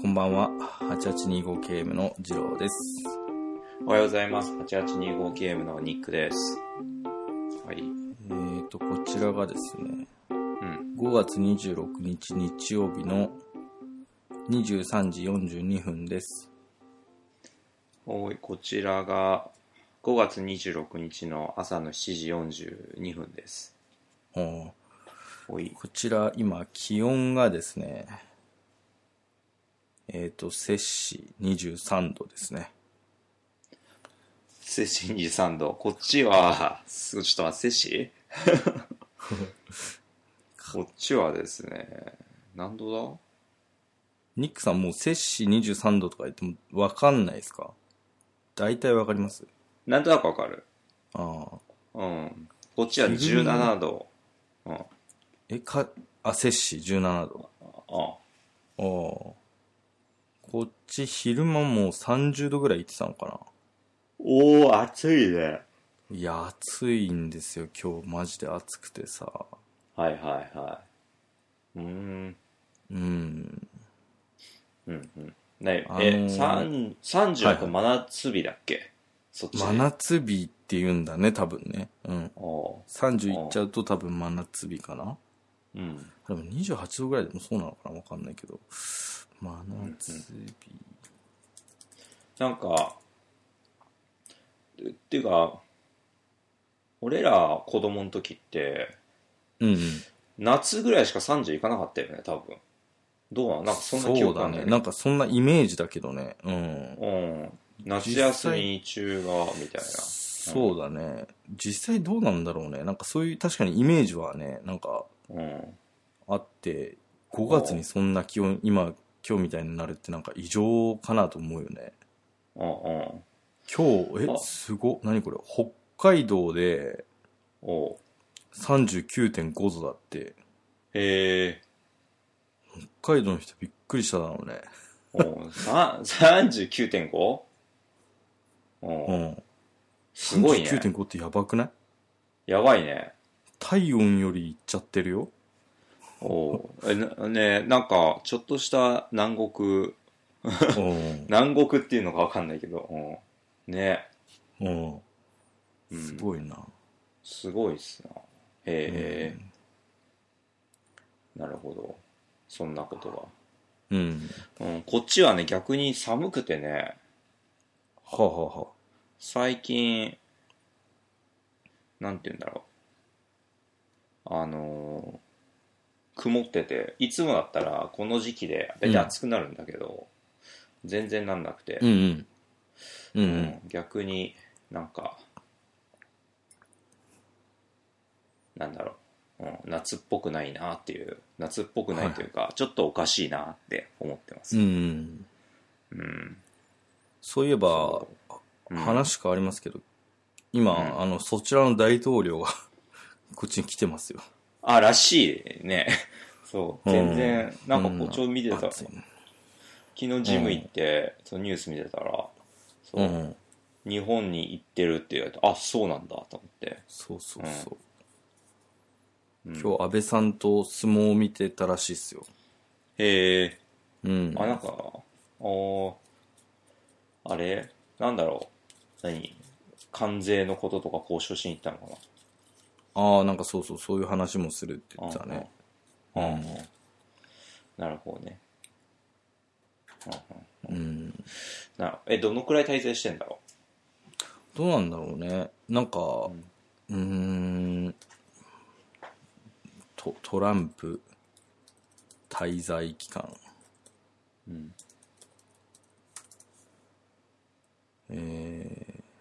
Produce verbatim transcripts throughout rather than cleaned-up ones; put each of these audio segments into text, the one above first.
こんばんは。はちはちにーごケーエムの次郎です。 おはようございます。はちはちにーごケーエムのニックです。はい。 えーと、こちらがですね、 うん。 ごがつにじゅうろくにち日曜日のにじゅうさんじよんじゅうにふんです。 おい、こちらがごがつにじゅうろくにちの朝のしちじよんじゅうにふんです。 おおい。 こちら今気温がですね、えーと、摂氏にじゅうさんどですね。 摂氏にじゅうさんど。こっちは、ちょっと待って、摂氏こっちはですね、何度だ？ ニックさんもう摂氏にじゅうさんどとか言っても分かんないですか？大体分かります？ なんとなくわかる。 ああ。 うん。こっちはじゅうななど。うん。 え、か、あ、摂氏じゅうななど。 ああ。 ああ。こっち昼間もうさんじゅうどぐらい行ってたのかな。 おー、暑いね。 いや、暑いんですよ。今日マジで暑くてさ。 はいはいはい。うーん。 うん。 うんうん。ね、 あのえ、 ー、 さんじゅうだとはい真夏日だっけ、そっちで。 真夏日って言うんだね、多分ね。うん。 おうさんじゅういっちゃうと多分真夏日かな。 うん。 でもにじゅうはちどぐらいでもそうなのかな、わかんないけど。真夏日。 なんか、っていうか、俺ら子供の時って、 うんうん。 夏ぐらいしかさんじゅういかなかったよね、多分。どうなの？なんかそんな記憶あるんだそうだね。 けど。 なんかそんなイメージだけどね。うん。 うん。夏休み中が、みたいな。 そうだね。実際どうなんだろうね。なんかそういう確かにイメージはね、なんかうん。 あって、ごがつにそんな気温、今、今日みたいになるってなんか異常かなと思うよね。 うんうん。 今日、え、 あすご、何これ、北海道でおう。 さんじゅうきゅうてんごどだって。 へえ。 北海道の人びっくりしただろうね。 おう。さ、さんじゅうきゅうてんご？ おう。 うん。 すごいね。 さんじゅうきゅうてんご ってやばくない？ やばいね。 体温よりいっちゃってるよ。 おう。え、な、ね、なんか、ちょっとした南国、 うん。 南国っていうのかわかんないけど、うん、ね。 うん。 うん。 すごいな。 すごいっすな。へえ、なるほど。そんなことうん。 が。うん、こっちはね、逆に寒くてね、 はあ、はあはあ、 最近、なんて言うんだろう。あのー曇ってて、いつもだったらこの時期でだいたい暑くなるんだけど、うん、全然なんなくて、 うんうん。うん、ううんん。 逆になんか、なんだろう、うん、夏っぽくないなっていう、夏っぽくないというか、はい、ちょっとおかしいなって思ってます。 うん。 うん。 そういえば、うん、話変わりますけど、今、うん、あの、そちらの大統領がこっちに来てますよ。 あ、らしいね。そう。全然、うん、なんかこう、ちょうど見てた。うん、昨日ジム行って、そのニュース見てたら、そう、うん、日本に行ってるって言われて、あ、そうなんだと思って。 そうそうそう。うん、今日安倍さんと相撲を見てたらしいっすよ。 へえ。 うん。 あ、なんか、おあれなんだろう。何関税のこととか交渉しに行ったのかな。 ああ、なんかそうそう、そういう話もするって言ってたね。 うん。うん、なるほどね。 うん。うん、 なえ、どのくらい滞在してんだろう。どうなんだろうね。なんか、うん、うーんト、トランプ滞在期間。うん。えー、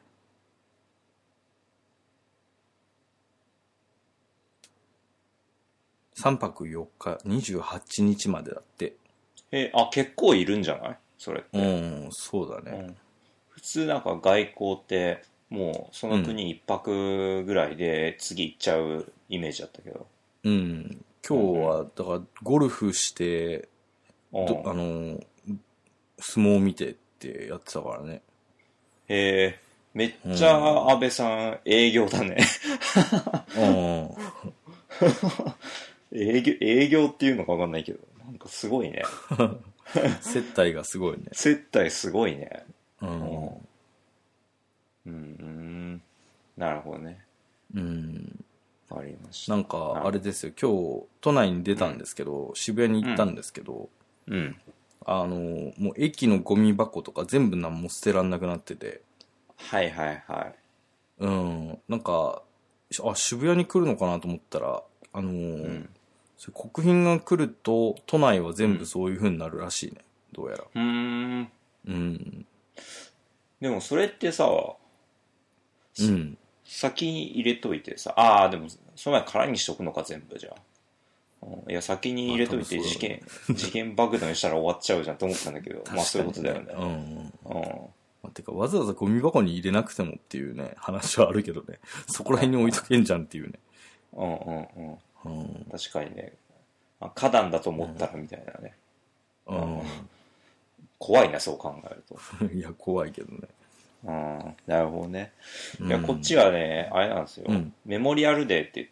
さんぱくよっか、にじゅうはちにちまでだって。 えあ、結構いるんじゃないそれって。 うん、そうだね。 うん、普通なんか外交って、もうその国一泊ぐらいで次行っちゃうイメージだったけど。 うん。今日は、だからゴルフして、うん、あの、相撲見てってやってたからね。 へえ、めっちゃ安倍さん営業だね。うん。営業、営業っていうのかわかんないけど、 なんかすごいね。 接待がすごいね。 接待すごいね。 うん。 うん、うん、なるほどね。 うん。 わかりました。 なんか、あれですよ、今日、都内に出たんですけど、うん、渋谷に行ったんですけど、 うん。 あの、もう駅のゴミ箱とか全部何も捨てらんなくなってて。 はいはいはい。 うん。なんか、あ、渋谷に来るのかなと思ったら、あのー、うん、国賓が来ると、都内は全部そういう風になるらしいね。うん、どうやら。 うーん。 うん。 でもそれってさ、 うん。 先に入れといてさ、ああ、でも、その前空にしとくのか、全部じゃあ。いや、先に入れといて事件、事件爆弾したら終わっちゃうじゃんと思ったんだけど、まあそういうことだよね。うん。 うん。まあ、てか、わざわざゴミ箱に入れなくてもっていうね、話はあるけどね。そこら辺に置いとけんじゃんっていうね。 うんうんうん。うん、確かにね。あ、花壇だと思ったらみたいなね。 うん。うん、 怖いな、そう考えると。いや、怖いけどね。 うん、なるほどね。いや、こっちはね、あれなんですよ。うん、メモリアルデーって言って、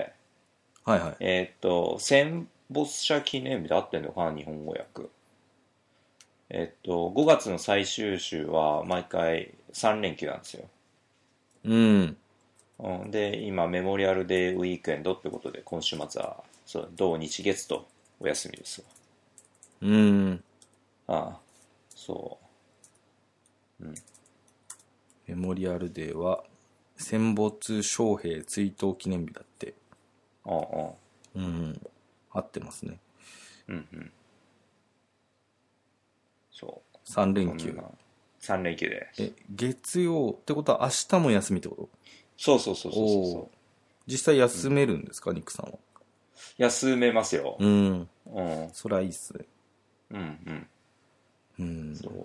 はいはい。 えーっと、戦没者記念日で合ってんのかな、日本語訳。えーっと、ごがつの最終週は毎回さん連休なんですよ。 うん。 うん、で、今、メモリアルデーウィークエンドってことで、今週末は、そう、土日月とお休みですわ。 うん。 ああ、そう。うん。 メモリアルデーは、戦没将兵追悼記念日だって。 ああ、 うん。合ってますね。 うんうん。そう。 さん連休。 さん連休で。 え、月曜ってことは明日も休みってこと？ そうそうそうそうそう。 実際休めるんですか、うん、ニックさんは。 休めますよ。 うん。 うん。 そりゃいいっすね。 うんうん。うん。そう。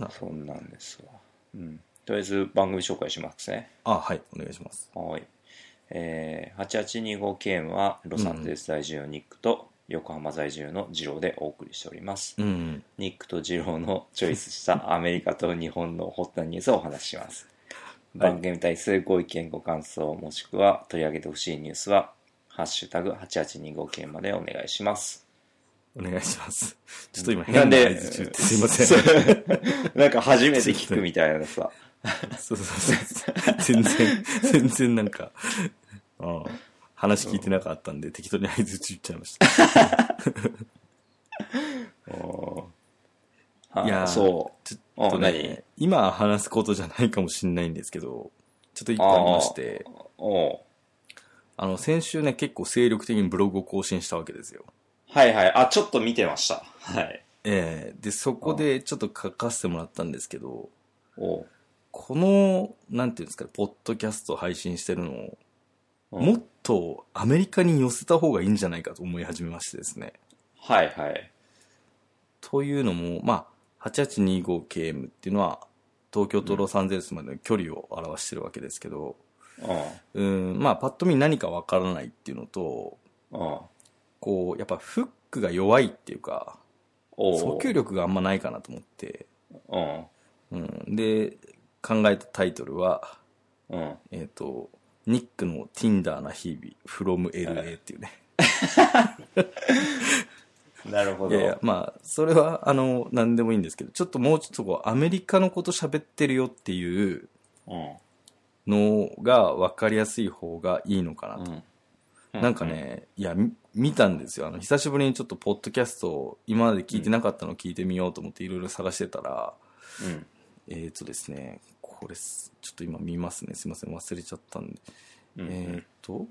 そんなんですわ。うん。とりあえず番組紹介しますね。 あ、はい、お願いします。 はい。えー、はちはちにごケーエム はロサンゼルス在住のニックと横浜在住のジローでお送りしております。 うん、 ニックとジローのチョイスしたアメリカと日本のホットなニュースをお話しします。番組に対するご意見ご感想もしくは取り上げてほしいニュースはハッシュタグ はちはちにごケーエム までお願いします。 お願いします。ちょっと今変な合図中ってすいません。なんか初めて聞くみたいなさ。 そうそうそう。全然、全然なんか、うん、話聞いてなかったんで、うん、適当に合図中言っちゃいました。いやー、そう。ちょっとね、今話すことじゃないかもしれないんですけど、ちょっと一個ありまして、あの、先週ね、結構精力的にブログを更新したわけですよ。 はいはい。あ、ちょっと見てました。はい。 ええー、で、そこでちょっと書かせてもらったんですけど、おこの、なんていうんですか、ポッドキャストを配信してるのを、もっとアメリカに寄せた方がいいんじゃないかと思い始めましてですね。 はいはい。 というのも、まあ、はちはちにごケーエム っていうのは、東京とロサンゼルスまでの距離を表してるわけですけど、うん、まあ、パッと見何かわからないっていうのと、こう、やっぱフックが弱いっていうか、訴求力があんまないかなと思って、うん、で、考えたタイトルは、うん、えっ、ー、と、ニックの Tinder な日々 from エルエー っていうね。 なるほど。 いやいや、まあ、それは、あの、何でもいいんですけど、ちょっともうちょっとこう、アメリカのこと喋ってるよっていうのが分かりやすい方がいいのかなと。うん、なんかね、うん、いや、見たんですよ。あの、久しぶりにちょっとポッドキャストを今まで聞いてなかったのを聞いてみようと思っていろいろ探してたら、うん、えーとですね、これ、ちょっと今見ますね。すいません、忘れちゃったんで。うんうん、えーと、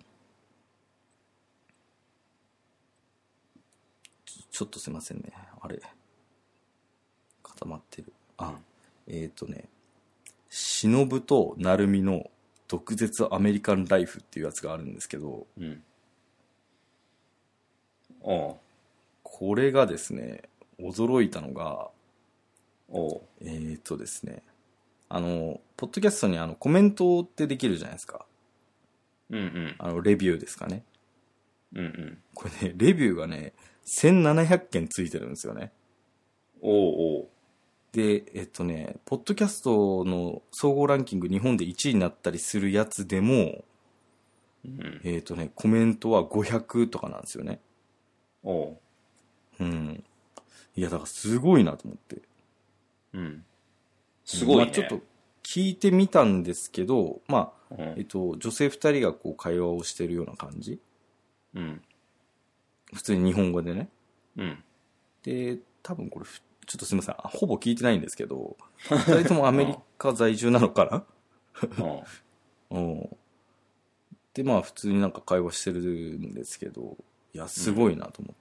ちょ、ちょっとすいませんね。あれ。固まってる。あ、うん、えーとね、忍と成海の毒舌アメリカンライフっていうやつがあるんですけど、うん、おこれがですね、驚いたのが、おえーとですね、あの、ポッドキャストにあのコメントってできるじゃないですか。うんうん。あの、レビューですかね。うんうん。これね、レビューがね、せんななひゃくけんついてるんですよね。おうおう。で、えっとね、ポッドキャストの総合ランキング日本でいちいになったりするやつでも、うん、えっとね、コメントはごひゃくとかなんですよね。 おう。 うん。いや、だからすごいなと思って。 うん。すごいね。 まあちょっと聞いてみたんですけど、まあ、 うん、 えっと、女性二人がこう会話をしてるような感じ。 うん。 普通に日本語でね。 うん。 で、多分これ、ちょっとすみません。ほぼ聞いてないんですけど、二人ともアメリカ在住なのかなうん。で、まあ普通になんか会話してるんですけど、いや、すごいなと思って。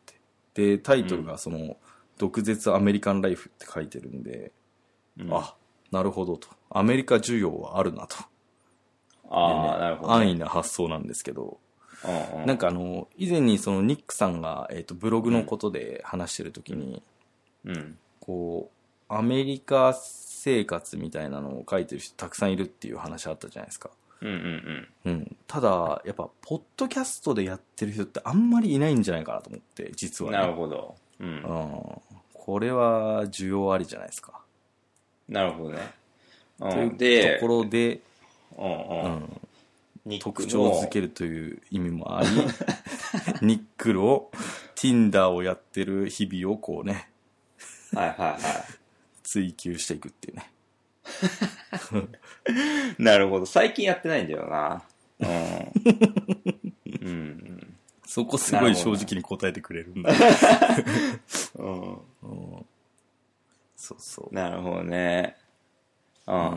うん、で、タイトルがその、うん、毒舌アメリカンライフって書いてるんで、うん、あ、なるほどと。アメリカ需要はあるなと。 ああ、 ね、 なるほど、ね。 安易な発想なんですけど、 うんうん、 なんかあの、以前にそのニックさんが、えっと、ブログのことで話してるときに、うん、こう、アメリカ生活みたいなのを書いてる人たくさんいるっていう話あったじゃないですか。 うんうんうん。 うん。ただ、やっぱ、ポッドキャストでやってる人ってあんまりいないんじゃないかなと思って、実は、ね。 なるほど。 うん。うん。これは、需要ありじゃないですか。 なるほどね。 うん、というところで、 うんうんうん、特徴づけるという意味もあり、ニックルを、Tinder をやってる日々をこうね、 はいはいはい。 追求していくっていうね。 なるほど。最近やってないんだよな。うん。うん、 そこすごい正直に答えてくれるんだ。うん、うん、そうそう。 なるほどね。うんうんうん、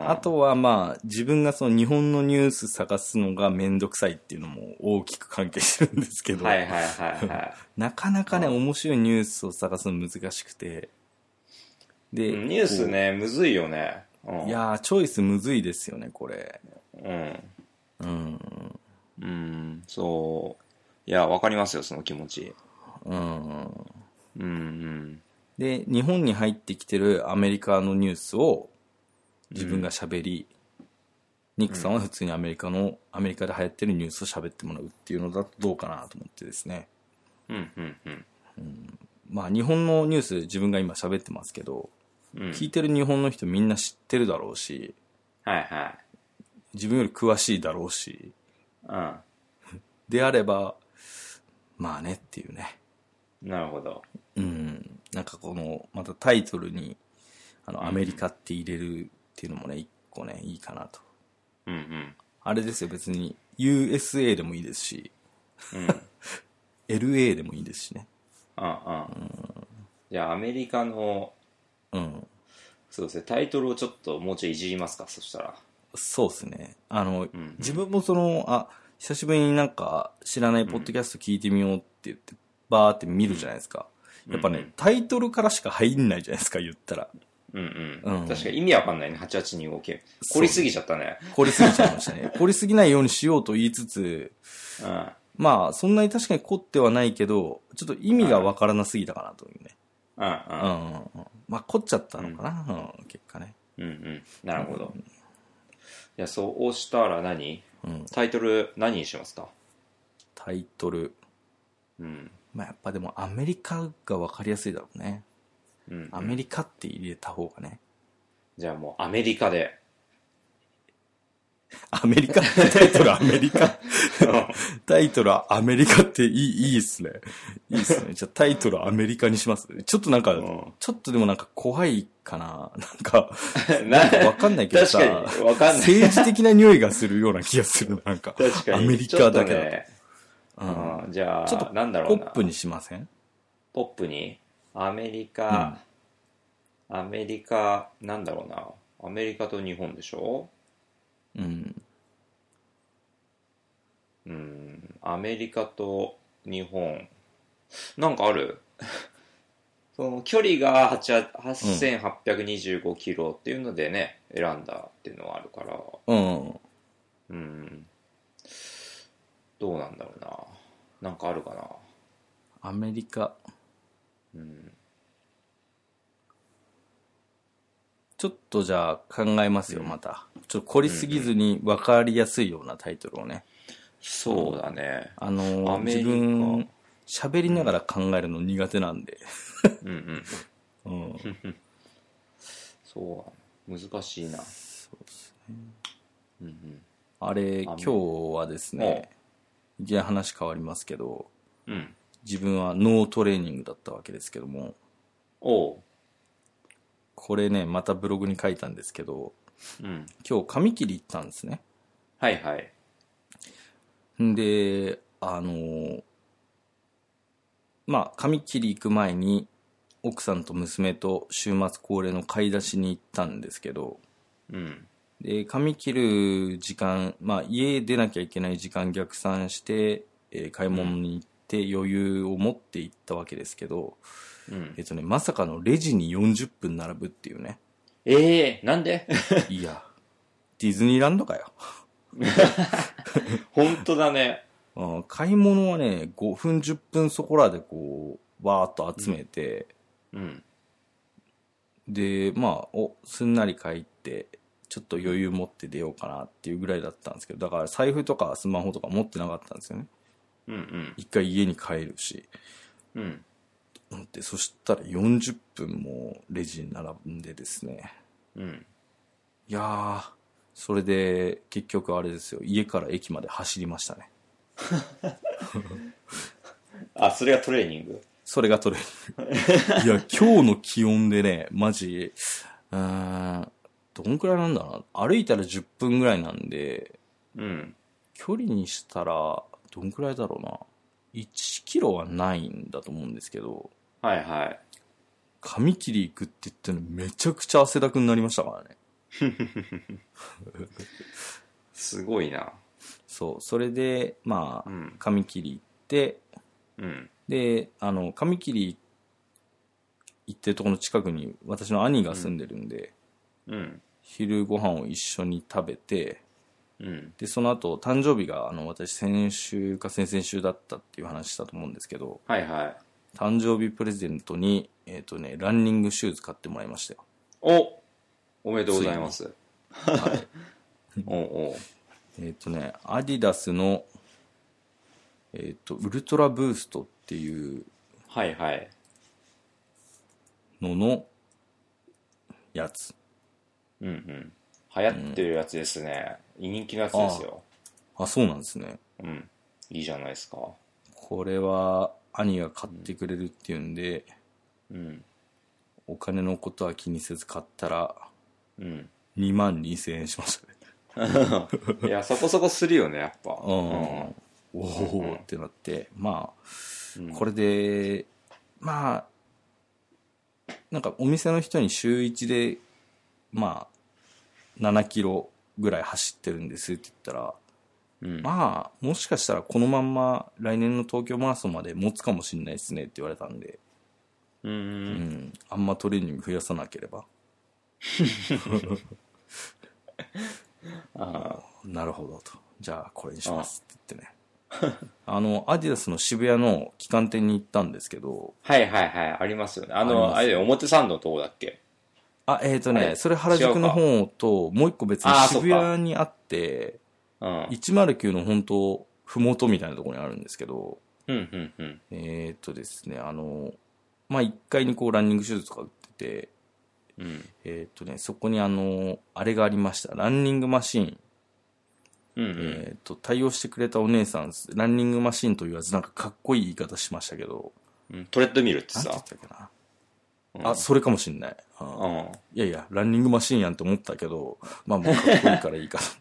あとはまあ自分がその日本のニュース探すのがめんどくさいっていうのも大きく関係してるんですけど、 はいはいはいはい。 なかなかね、面白いニュースを探すの難しくて、 で、ニュースね、むずいよね。 うん、いやー、チョイスむずいですよね、これ。 うん。 うん。 うん、そう。いや、わかりますよ、その気持ち。 うん。うんうん。 で、日本に入ってきてるアメリカのニュースを自分が喋り、うん、ニックさんは普通にアメリカの、アメリカで流行ってるニュースを喋ってもらうっていうのだとどうかなと思ってですね。 うんうんうん。 うん、まあ日本のニュース自分が今喋ってますけど、うん、聞いてる日本の人みんな知ってるだろうし、 はいはい。 自分より詳しいだろうし、 うん。 であれば、まあねっていうね。 なるほど。 うん。なんかこの、またタイトルに、あの、アメリカって入れるっていうのもね、一個ね、いいかなと。 うんうん。 あれですよ、別に ユーエスエー でもいいですし、うん、エルエー でもいいですしね。 うんうん。うん、じゃあアメリカの、 うん。 そうですね、タイトルをちょっともうちょいいじりますか、そしたら。 そうですね。あの、うんうん、自分もその、あ、久しぶりになんか知らないポッドキャスト聞いてみようって言って、バーって見るじゃないですか。やっぱね、うんうん、タイトルからしか入んないじゃないですか、言ったら。 うんうん。うん、確かに意味わかんないね、はちはちにご系。凝りすぎちゃったね。 凝りすぎちゃいましたね。凝りすぎないようにしようと言いつつ、うん、まあ、そんなに確かに凝ってはないけど、ちょっと意味がわからなすぎたかなというね。うんうん。うんうん、まあ、凝っちゃったのかな、うんうん、結果ね。 うんうん。なるほど。うん、いや、そうしたら何、うん、タイトル何にしますか？ タイトル。うん。まあ、やっぱでもアメリカが分かりやすいだろうね。うん、うん。アメリカって入れた方がね。 じゃあもうアメリカで。 アメリカタイトルアメリカタイトルはアメリカっていい、いいっすね。いいっすね。じゃあタイトルアメリカにします。ちょっとなんか、うん、ちょっとでもなんか怖いかな。なんか、なんかわかんないけどさ、 確かにわかんない。 政治的な匂いがするような気がする。なんか、 確かにアメリカだけだと。 ね、うん、じゃあ、 ちょっとなんだろうな。 ポップにしません？ ポップにアメリカ、うん、アメリカ、なんだろうな。アメリカと日本でしょ？うん。うん、アメリカと日本。なんかある？その距離がはっせんはっぴゃくにじゅうごキロっていうのでね、うん、選んだっていうのはあるから。うん。うん。どうなんだろうな。なんかあるかな。 アメリカ。 うん。 ちょっとじゃあ考えますよ、うん、また。ちょっと凝りすぎずに分かりやすいようなタイトルをね。 そうだね。 あの、自分、喋りながら考えるの苦手なんで。うんうん。うん。 そう、難しいな。 そうですね。うんうん。あれ、今日はですね、いきなり話変わりますけど、うん。 自分はノートレーニングだったわけですけども、 おう。 これね、またブログに書いたんですけど、 うん。 今日髪切り行ったんですね。 はいはい。 んで、あの、まあ、髪切り行く前に、奥さんと娘と週末恒例の買い出しに行ったんですけど、 うん。 で、髪切る時間、まあ、家出なきゃいけない時間逆算して、えー買い物に行って余裕を持って行ったわけですけど、 うん。 えっとね、まさかのレジによんじゅっぷん並ぶっていうね。 ええー、なんでいや、ディズニーランドかよ。 本当だね。 うん、買い物はね、ごふんじゅっぷんそこらでこう、わーっと集めて、 うん。 で、まあ、お、すんなり帰って、ちょっと余裕持って出ようかなっていうぐらいだったんですけど、だから財布とかスマホとか持ってなかったんですよね。 うんうん。 一回家に帰るし。 うん。 で、そしたらよんじゅっぷんもレジに並んでですね。 うん。 いやー、それで結局あれですよ、家から駅まで走りましたね。 あ、それがトレーニング。 それがトレーニング。いや、今日の気温でね、マジ、うーん、どんくらいなんだろうな。歩いたらじゅっぷんぐらいなんで、 うん。 距離にしたら、どんくらいだろうな。いちキロはないんだと思うんですけど、 はいはい。 髪切り行くって言ってのめちゃくちゃ汗だくになりましたからね。 すごいな。 そう、それで、まあ、 うん。 髪切り行って、 うん。 で、あの、髪切り行ってるところの近くに私の兄が住んでるんで、 うん。 昼ご飯を一緒に食べて、 うん。 で、その後、誕生日が、あの、私先週か先々週だったっていう話したと思うんですけど、 はいはい。 誕生日プレゼントに、えっとね、ランニングシューズ買ってもらいましたよ。 お、おめでとうございます。 はい。 おうおう。 えっとね、アディダスの、えっと、ウルトラブーストっていうはいはい。 ののやつ。 うんうん。流行ってるやつですね。人気のやつですよ。 あ、そうなんですね。 うん。いいじゃないですか。 これは兄が買ってくれるっていうんで、 うん。 お金のことは気にせず買ったらうん。 にまんにせんえんしましたね。 いや、そこそこするよね、やっぱ。 うん。おおってなって、まあ、 うん、 これで、まあ、なんかお店の人に週いちで、まあ、ななキロぐらい走ってるんですって言ったら、 うん、 まあ、もしかしたらこのまんま来年の東京マラソンまで持つかもしれないですねって言われたんで、 うん、うん、 あんまトレーニング増やさなければ。あなるほどと。じゃあこれにしますって言ってね。あの、アディダスの渋谷の旗艦店に行ったんですけど。 はいはいはい、ありますよね。あの、あれで表参道のとこだっけ？ あ、えっ、ー、とね、それ原宿の方と、もう一個別に渋谷にあって、うん、いちまるきゅうの本当、ふもとみたいなところにあるんですけど、 うんうんうん、 えっ、ー、とですね、あの、まあ、いっかいにこうランニングシューズとか売ってて、うん、えっ、ー、とね、そこにあの、あれがありました。ランニングマシーン。うんうん、えっ、ー、と、対応してくれたお姉さん、ランニングマシーンと言わず、なんかかっこいい言い方しましたけど、 うん、トレッドミルってさ。 なんて言ったっけな。うん、あ、それかもしんない。うん、いやいや、ランニングマシーンやんって思ったけど、まあもうかっこいいからいいかなって。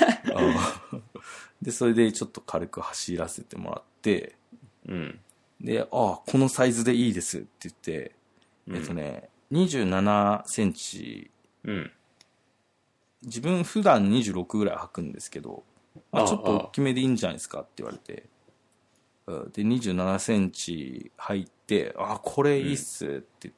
で、それでちょっと軽く走らせてもらって、うん、で、ああ、このサイズでいいですって言って、うん、えっとね、にじゅうななセンチ、うん、自分普段にじゅうろくぐらい履くんですけど、まあ、ちょっと大きめでいいんじゃないですかって言われて、で、にじゅうななセンチ履いて、あ、これいいっすって言って、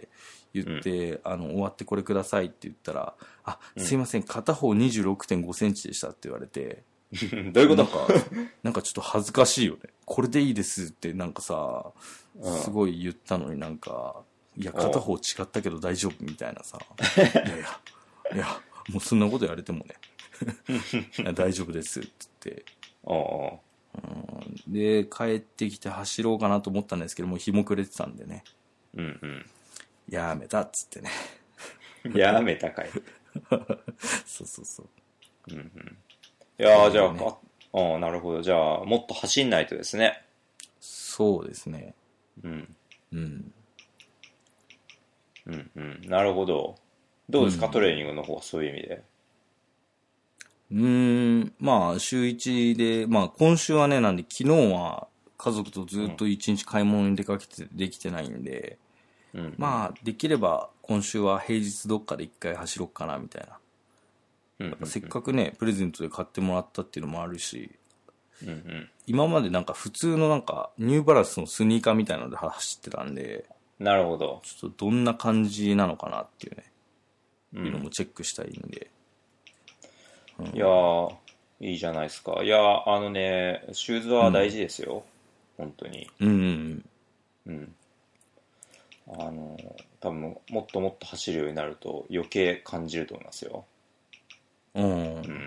言って、うん、あの、終わってこれくださいって言ったら、あ、すいません、片方 にじゅうろくてんごセンチでしたって言われて、 どういうこと？ なんか、なんかちょっと恥ずかしいよね。これでいいですってなんかさ、すごい言ったのになんか、いや、片方違ったけど大丈夫みたいなさ、いやいや、いや、もうそんなこと言われてもね、大丈夫ですって言って、うん、で、帰ってきて走ろうかなと思ったんですけども、日も暮れてたんでね、うんうん、やめたっつってね。 やめたかい。 そうそうそう。 うんうん、いやー、じゃあ、ね、ああ、なるほど。じゃあ、もっと走んないとですね。 そそうですね。 うん。 うん。 うんうん。なるほど。どうですか、 うん、 トレーニングの方はそういう意味で。 うーん、まあ、週一で、まあ、今週はね、なんで、昨日は家族とずっと一日買い物に出かけてできてないんで、 うんうん。 まあ、できれば今週は平日どっかで一回走ろっかな、みたいな。 うんうやっぱせっんかくね、プレゼントで買ってもらったっていうのもあるし、 うん。うんうん。 今までなんか普通のなんか、ニューバランスのスニーカーみたいなので走ってたんで、 なるほど。 ちょっとどんな感じなのかなっていうね、いうのうん。 もチェックしたいんで。 いやー、いいじゃないですか。いやー、あのね、シューズは大事ですよ。本当に。 うんうんうん。あの、多分もっともっと走るようになると余計感じると思いますよ。 うん。うん。 うん。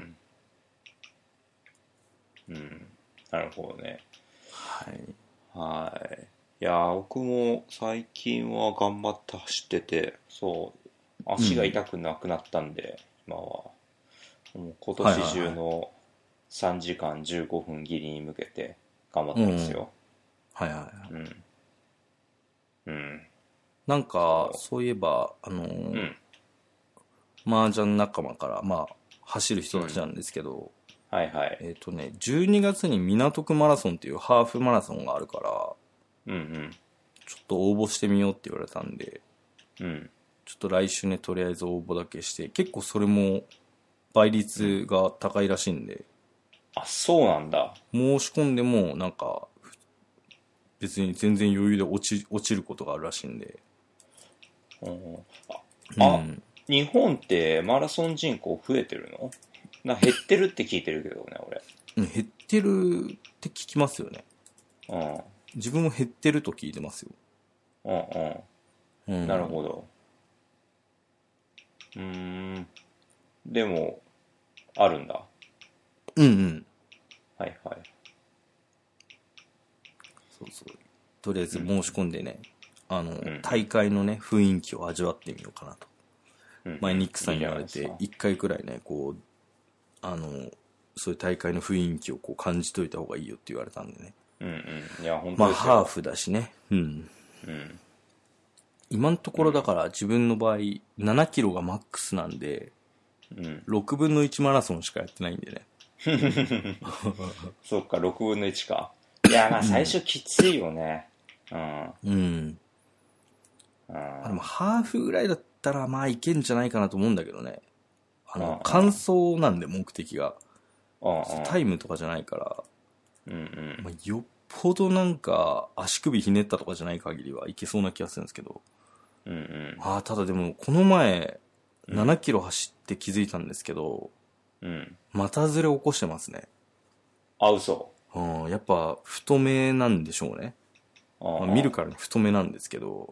うん。なるほどね。 はい。 はい。いやー、僕も最近は頑張って走ってて、そう、足が痛くなくなったんで、今は。もう今年はいはいはい。 中のさんじかんじゅうごふん切りに向けて頑張っうん。 てますよ。 はいはいはい。 うん。うん。 なんか、 そそういえば、あのう。うー、 ん。 麻雀仲間から、まあ、走る人うん。 たちなんですけど、 はいはい。 えっとね、じゅうにがつに港区マラソンっていうハーフマラソンがあるから、 うんうん。 ちょっと応募してみようって言われたんで、 うん。 ちょっと来週ね、とりあえず応募だけして、結構それも倍うん。 率が高いらしいんで、 あ、そうなんだ。 申し込んでも、なんか、別に全然余裕で落ち、落ちることがあるらしいんで、 うん。あ、あ、 うん。 日本ってマラソン人口増えてるの？な、減ってるって聞いてるけどね、俺。 減ってるって聞きますよね。 うん。 自分も減ってると聞いてますよ。 うんうん。なるうん。 ほど。うーん。でも、あるんだ。 うんうん。 はいはい。 そうそう。とりあえずうん。 申し込んでね、あの、 うん大会のね、雰囲気を味わってみようかなと。 うん。うん前ニックうん。いいじさんに言われて、 ゃないですか。 一回くらいね、こう、あの、そういう大会の雰囲気をこう感じといた方がいいよって言われたんでね。 うんうん。いや、本まあ、 当ですよ。 ハーフだしね。うん。 うん。 今のところだから自分の場合、ななキロがマックスなんで、 うん。 ろくぶんのいちマラソンしかやってないんでね。 そっか、ろくぶんのいちか。いや、まあ最初きついよね。うん。 うん。 うん。 まあ、でもハーフぐらいだったらまあいけんじゃないかなと思うんだけどね。あの、 うんうん。 完走なんで目的が。 うんタイムとかじゃないから、 うん。うんうん。 まあ、よっぽどなんか足首ひねったとかじゃない限りはいけそうな気がするんですけど。 うんうん。 ああ、ただでもこの前うん。 ななキロ走って気づいたんですけど、 うん。 股ずれ起こしてますね。 あ、嘘。 うん、やっぱ太めなんでしょうね。 うんまあ、見うん。 るからに太めなんですけど、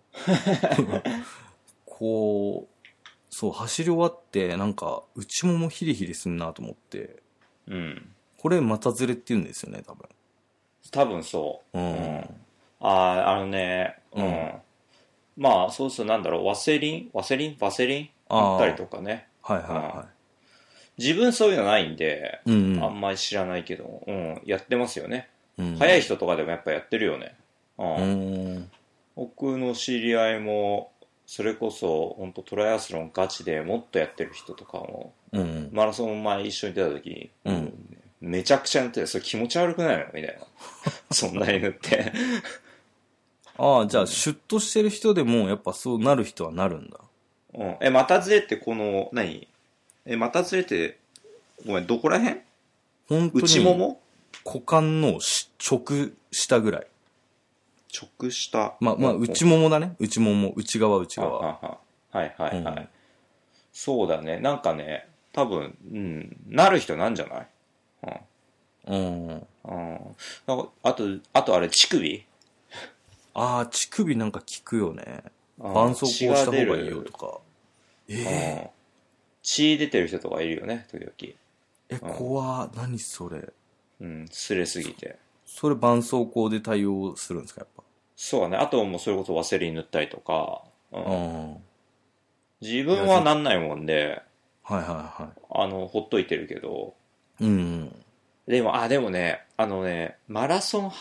こう、そう、走り終わってなんか内ももヒリヒリすんなと思って、 うん。 これ股ずれって言うんですよね、多分。 多分そう。うん。 うん。 ああ、あのね、ううん。 ん。まあ、そうそう、なんだろう、ワセリンワセリンバセリンああ、 塗ったりはいとかね。 はいうん。 は自分そういうのないんで、 い。うんあんまり知らないけど、うん、やってますよね。 うん。 早い人とかでもやっぱやってるよね。ううん。 ん。うーん。 僕の知り合いも、それこそ、本当トライアスロンガチでもっとやってる人とかも、 うん。 マラソン前一緒に出た時に、もううん。 めちゃくちゃ塗ってて、それ気持ち悪くないのみたいな。そんなに塗って。 ああ、じゃあ、シュッとしてる人でも、やっぱそうなる人はなるんだ。 うん。え、股ずれってこの、何え、股ずれって、ごめん、どこら辺？ 本当に、 内もも？ 股間のし直下ぐらい。 直下。 まあ、まあ、 うんうん内ももだね。内もも、内側、内側。 ははははいはいはい。 うん。 そうだね。なんかね、多分、うん、なる人なんじゃない？ うん。 うん。うん。なんかあと、あとあれ、乳首？ ああ、乳首なんか効くよね。 うん、 絆創膏した血が出方がいいよとる。 か。えうん。 え血出てる人とかいるよね、時え、 々。 怖何それ。 うん。うん、すれすぎて。 それ絆創膏で対応するんですか、やっそうだね。あともうそれこそワセリン塗ったりとか。うぱ。うん。 ん。い自分や、ぜ、 はなんないもんで、 はいはいはあの、ほっといてるけど。 い。うん。 でも、あ、でもね、あのね、マラソン走っ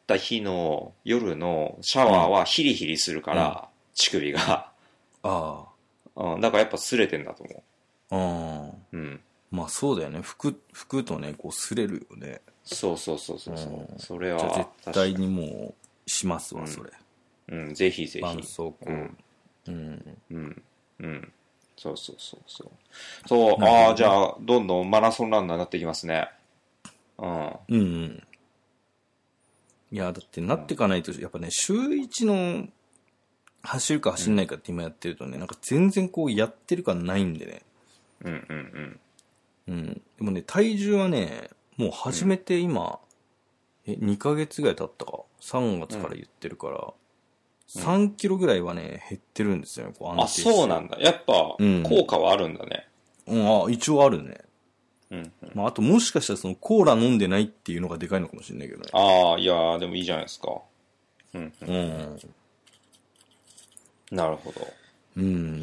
った日の夜のシャワーはヒリヒリするから、うん、乳首が。ああ。うん、だからやっぱ擦れてんだと思う。 ああ。うん。まあそうだよね。服、服とね、こう擦れるよね。 そうそうそうそう。うん、それは。 じゃあ絶対にもう、しますわ、うん、それ。 うん、ぜひぜひ。 絆創膏。うん。 うん。うん。うん。そうそうそうそう。そう、ああ、じゃあ、どんどんマラソンランナーになっていきますね。うん。うん、うん。 いや、だってなっていかないと、やっぱね、週一の走るか走んないかって今やってるとね、うん、なんか全然こうやってる感ないんでね。 うんうんうん。うん。でもね、体重はね、もう始めて今、うん、え、にかげつぐらい経ったか。さんがつから言ってるから、うん、さんキロぐらいはね、減ってるんですよね、こう安定して。あ、そうなんだ。やっぱ、効果はあるんだね。 うん、うん、あ、一応あるね。うんうん、まあ、あともしかしたらそのコーラ飲んでないっていうのがでかいのかもしれないけどね。 ああ、いやー、でもいいじゃないですか。うん、うん。うん。なるほど。 うん、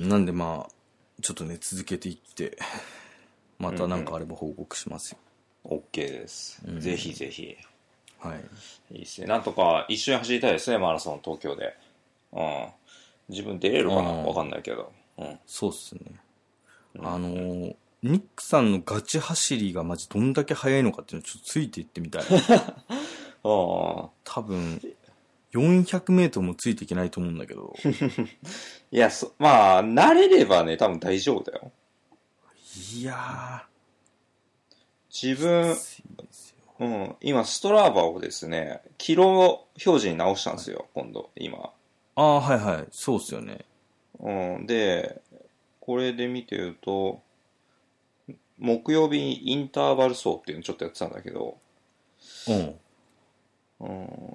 なんでまあ、ちょっとね、続けていって、またなんかあれば報告しますよ。 うんうん、OK です、うん。ぜひぜひ。 はい。 いいですね。なんとか一緒に走りたいですね、マラソン、東京で。うん。自分出れるかなわかんないけど。うん。 そうっすね。うん、あのー、ニックさんのガチ走りがマジどんだけ速いのかっていうのをちょっとついていってみたい。ああ。多分、よんひゃくメートルもついていけないと思うんだけど。 いや、そ、まあ、慣れればね、多分大丈夫だよ。 いやー。自分、うん、今、ストラーバをですね、キロ表示に直したんですよ、はい、今度、今。 ああ、はいはい、そうっすよね。 うん、で、これで見てると、木曜日にインターバル走っていうのちょっとやってたんだけど、うん。うん、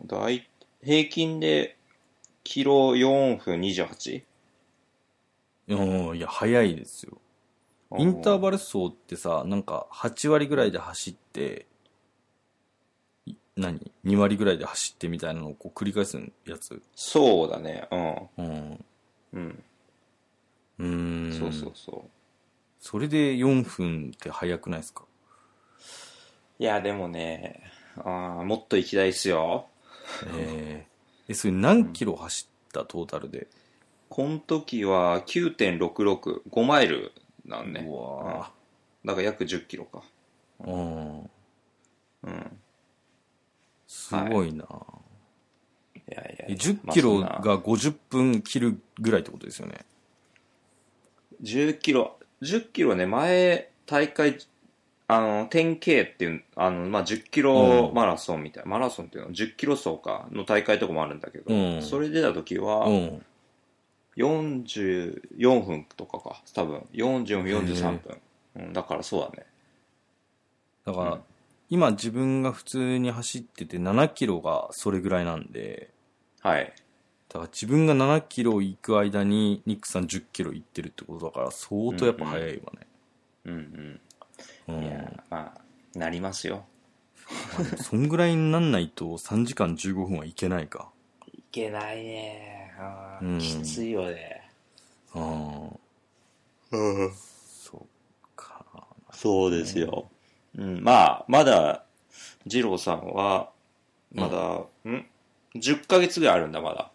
だい平均でキロよんぷんにじゅうはち？ うん、いや、早いですよ。インターバル走ってさ、なんかはちわりぐらいで走って、何 ?に 割ぐらいで走ってみたいなのをこう繰り返すやつ。 そうだね、うん。うん。うん。 うーん。 そうそうそう。 それでよんぷんって早くないですか？ いや、でもね、あもっと行きたいっすよ。 えー、え、それ何キロ走った、うん、トータルで。 この時は きゅうてんろくろく、ごマイルなんね。うわ、うん、だから約じゅっキロか。うん。うん。 すごいな、はい、 いやいやいやじゅっキロがごじゅっぷん切るぐらいってことですよね。 じゅっキロ、じゅっキロね、前、大会、あの、テンケー っていう、あの、まあ、じゅっキロマラソンみたいな、マラソンっていうの、じゅっキロ走か、の大会とかもあるんだけど、うん、それ出た時は、うん、よんじゅうよんぷんとかか、多分、よんじゅうよんぷん、よんじゅうさんぷん。うん、だからそうだね。 だから、うん、今自分が普通に走っててななキロがそれぐらいなんで、はい。だから自分がななキロ行く間にニックさんじゅっキロ行ってるってことだから相当やっぱ早いわね。 うんうん。うんうん、いやまあなりますよ。 そんぐらいになんないとさんじかんじゅうごふんはいけないか。 いけないね。あ、うん、きついよね。ああ。うん。そっか。そうですよ。うん、まあまだ二郎さんはまだ、うん、んじゅっかげつぐらいあるんだまだ。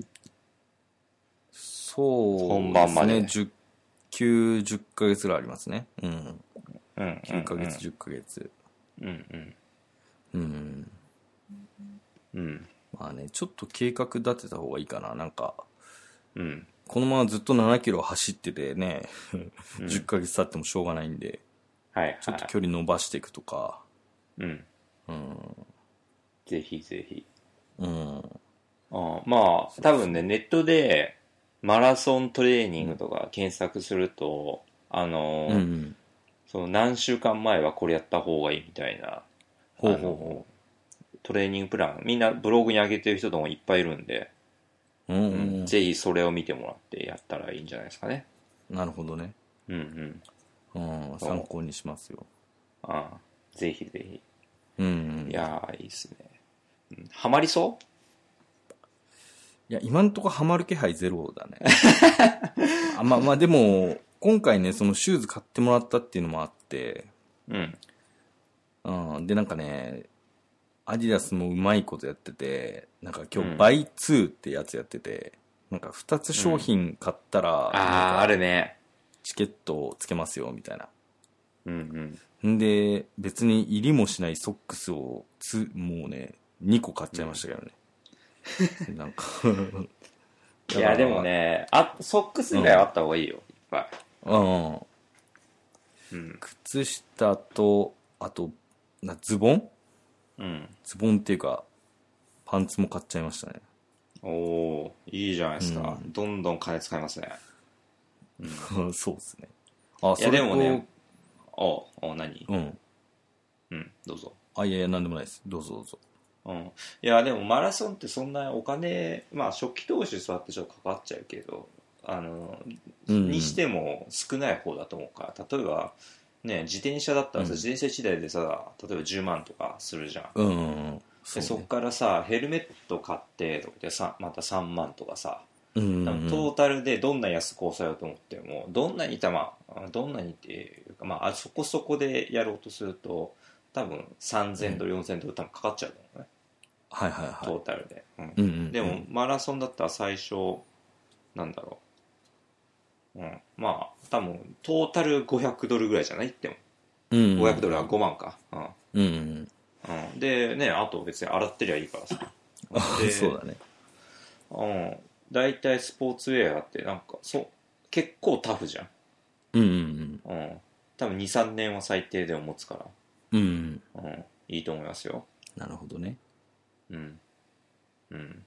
そうですね。本番まで。じゅう、きゅう、じゅっかげつぐらいありますね。うん。うん。きゅうかげつ、じゅっかげつ。うんうん。うん。うん。まあね、ちょっと計画立てた方がいいかな。なんか、うん。このままずっとななキロ走っててね、じゅっかげつ経ってもしょうがないんで、はい、はい。ちょっと距離伸ばしていくとか。うん。うん。ぜひぜひ。うん。あまあ、多分ね、ネットで、マラソントレーニングとか検索すると、あのー、うん、その何週間前はこれやった方がいいみたいな、ほうほうほうトレーニングプラン、みんなブログに上げてる人とかもいっぱいいるんで、うんうんうん、ぜひそれを見てもらってやったらいいんじゃないですかね。なるほどね。うんうん。うん、参考にしますよ。ああ、ぜひぜひ。うん、うん。いやー、いいっすね。うん、ハマりそう？いや、今んとこハマる気配ゼロだね。あまあまあでも、今回ね、そのシューズ買ってもらったっていうのもあって、うん。うん。で、なんかね、 アディダスもうまいことやってて、なんか今日バイツーってやつやってて、うん、なんかふたつ商品買ったら、うん、 ああ、あるね。 チケットをつけますよ、みたいな。 うんうん。んで、別に入りもしないソックスをつ、もうね、にこ買っちゃいましたけどね。うん、なんかいや、でもね、あ、ソックスぐらいあった方がいいよ、いっぱい。 うん。 うん。 靴下と、あと、な、ズボンうん。 ズボンっていうか、パンツも買っちゃいましたね。 おお、いいじゃないですか。 うん、 どんどん金使いますね。 うん、そうですね。あ、 いや、でもね、おお、何うん。 うん、どうぞ。 あ、いやいや、なんでもないです。どうぞどうぞ。 うん。いや、でもマラソンってそんなお金、まあ初期投資座ってちょっとかかっちゃうけど、あの、うん、にしても少ない方だと思うから、例えば、ね、自転車だったらさ、うん、自転車いちだいでさ、例えばじゅうまんとかするじゃん。 うんうんうん。 そ, でそっからさヘルメット買ってとかでさまたさんまんとかさ、うんうんうん、トータルでどんな安く抑えようと思ってもどんなにたまどんなにっていうか、まあ、そこそこでやろうとすると多分さんぜんドル、うん、よんせんドル多分かかっちゃうと思うね、 はいはいはい、 トータルで、うんうんうんうん、 でもマラソンだったら最初なんだろう、うん、まあ多分トータルごひゃくドルぐらいじゃないっても、うんうん、ごひゃくドルはごまんか、うんうんうんうん、でねあと別に洗ってりゃいいからさでそうだね、 うん、だいたいスポーツウェアってなんかそう結構タフじゃん、 うんうんうん、 うん、多分 にさんねんは最低でも持つから、 うんうん、いいと思いますよ。 なるほどね。 うんうん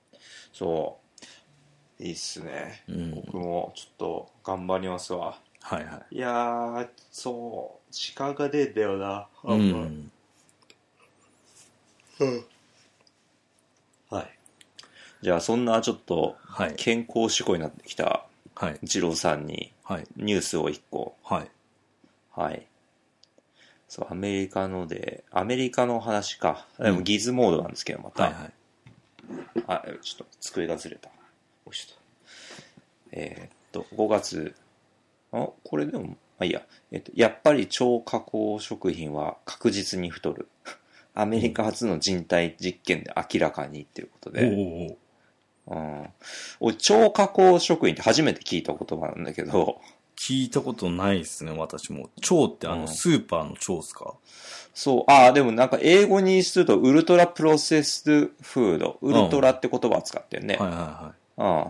そういいっすね、うん、僕もちょっと頑張りますわ。 はいはい。 いやーそう時間が出んだよな、 うん、 うん、はい。じゃあそんなちょっと健康志向になってきた二郎さんにニュースを一個、 はいはい、そうアメリカのでアメリカの話か、でもギズモードなんですけどまた、うんはいはい、あちょっと机がずれた、おいしょえー、っとごがつあこれでもまあいいや、えっと、やっぱり超加工食品は確実に太るアメリカ初の人体実験で明らかにっていうことで、うん、うん、俺超加工食品って初めて聞いた言葉なんだけど、 聞いたことないですね私も。超ってあのスーパーの超ですか、うん、 そうああでもなんか英語にするとウルトラプロセスフードウルトラって言葉を使ってるね、 うん、はいはいはい、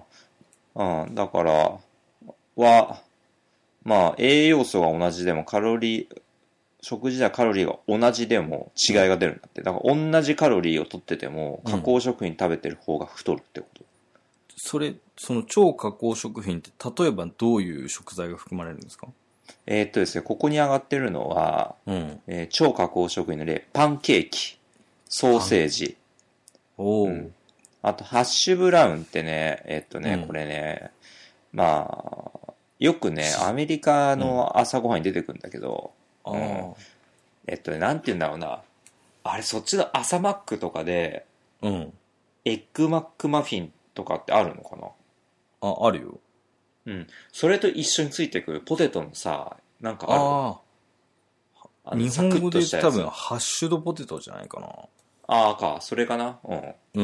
うんうん、だからはまあ栄養素が同じでもカロリー食事ではカロリーが同じでも違いが出るんだって。だから同じカロリーを取ってても加工食品食べてる方が太るってこと、うん、 それその超加工食品って例えばどういう食材が含まれるんですか？ えー、っとですねここに上がってるのは、うんえー、超加工食品の例パンケーキソーセージ、 お、うん、 あとハッシュブラウンってねえー、っとね、うん、これねまあよくねアメリカの朝ごはんに出てくるんだけど、うん、えっとねなんて言うんだろうなあれそっちの朝マックとかで、うん、エッグマックマフィンとかってあるのかなあ、あるよ。 うんそれと一緒についてくるポテトのさなんかあるああ日本語で多分ハッシュドポテトじゃないかなああかそれかなうん、うん、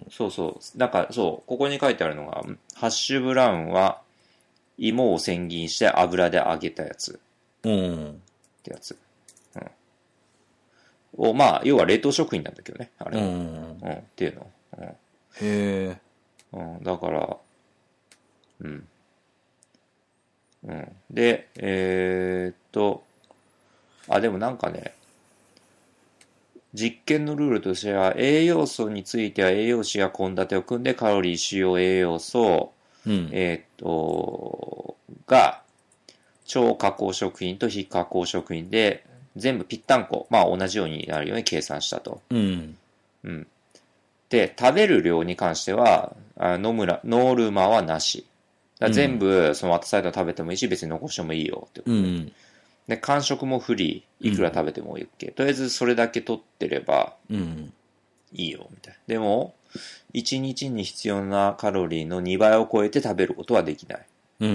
そうそうなんかそうここに書いてあるのがハッシュブラウンは芋を千切りして油で揚げたやつ、うん、ってやつ、うん、をまあ要は冷凍食品なんだけどねあれは、うんうん、っていうの、うん、へえ、うん、だからうんうん、でえー、っとあでもなんかね実験のルールとしては栄養素については栄養士が献立を組んでカロリー主要栄養素、うん、えー、っとが超加工食品と非加工食品で全部ぴったんこまあ同じようになるように計算したと、うんうん、で食べる量に関してはノムラノールマはなしだ全部その渡されたの食べてもいいし別に残してもいいよってことで、うん、で間食もフリーいくら食べてもいいっけ、うん、とりあえずそれだけ取ってればいいよみたいな。でもいちにちに必要なカロリーのにばいを超えて食べることはできない、うん、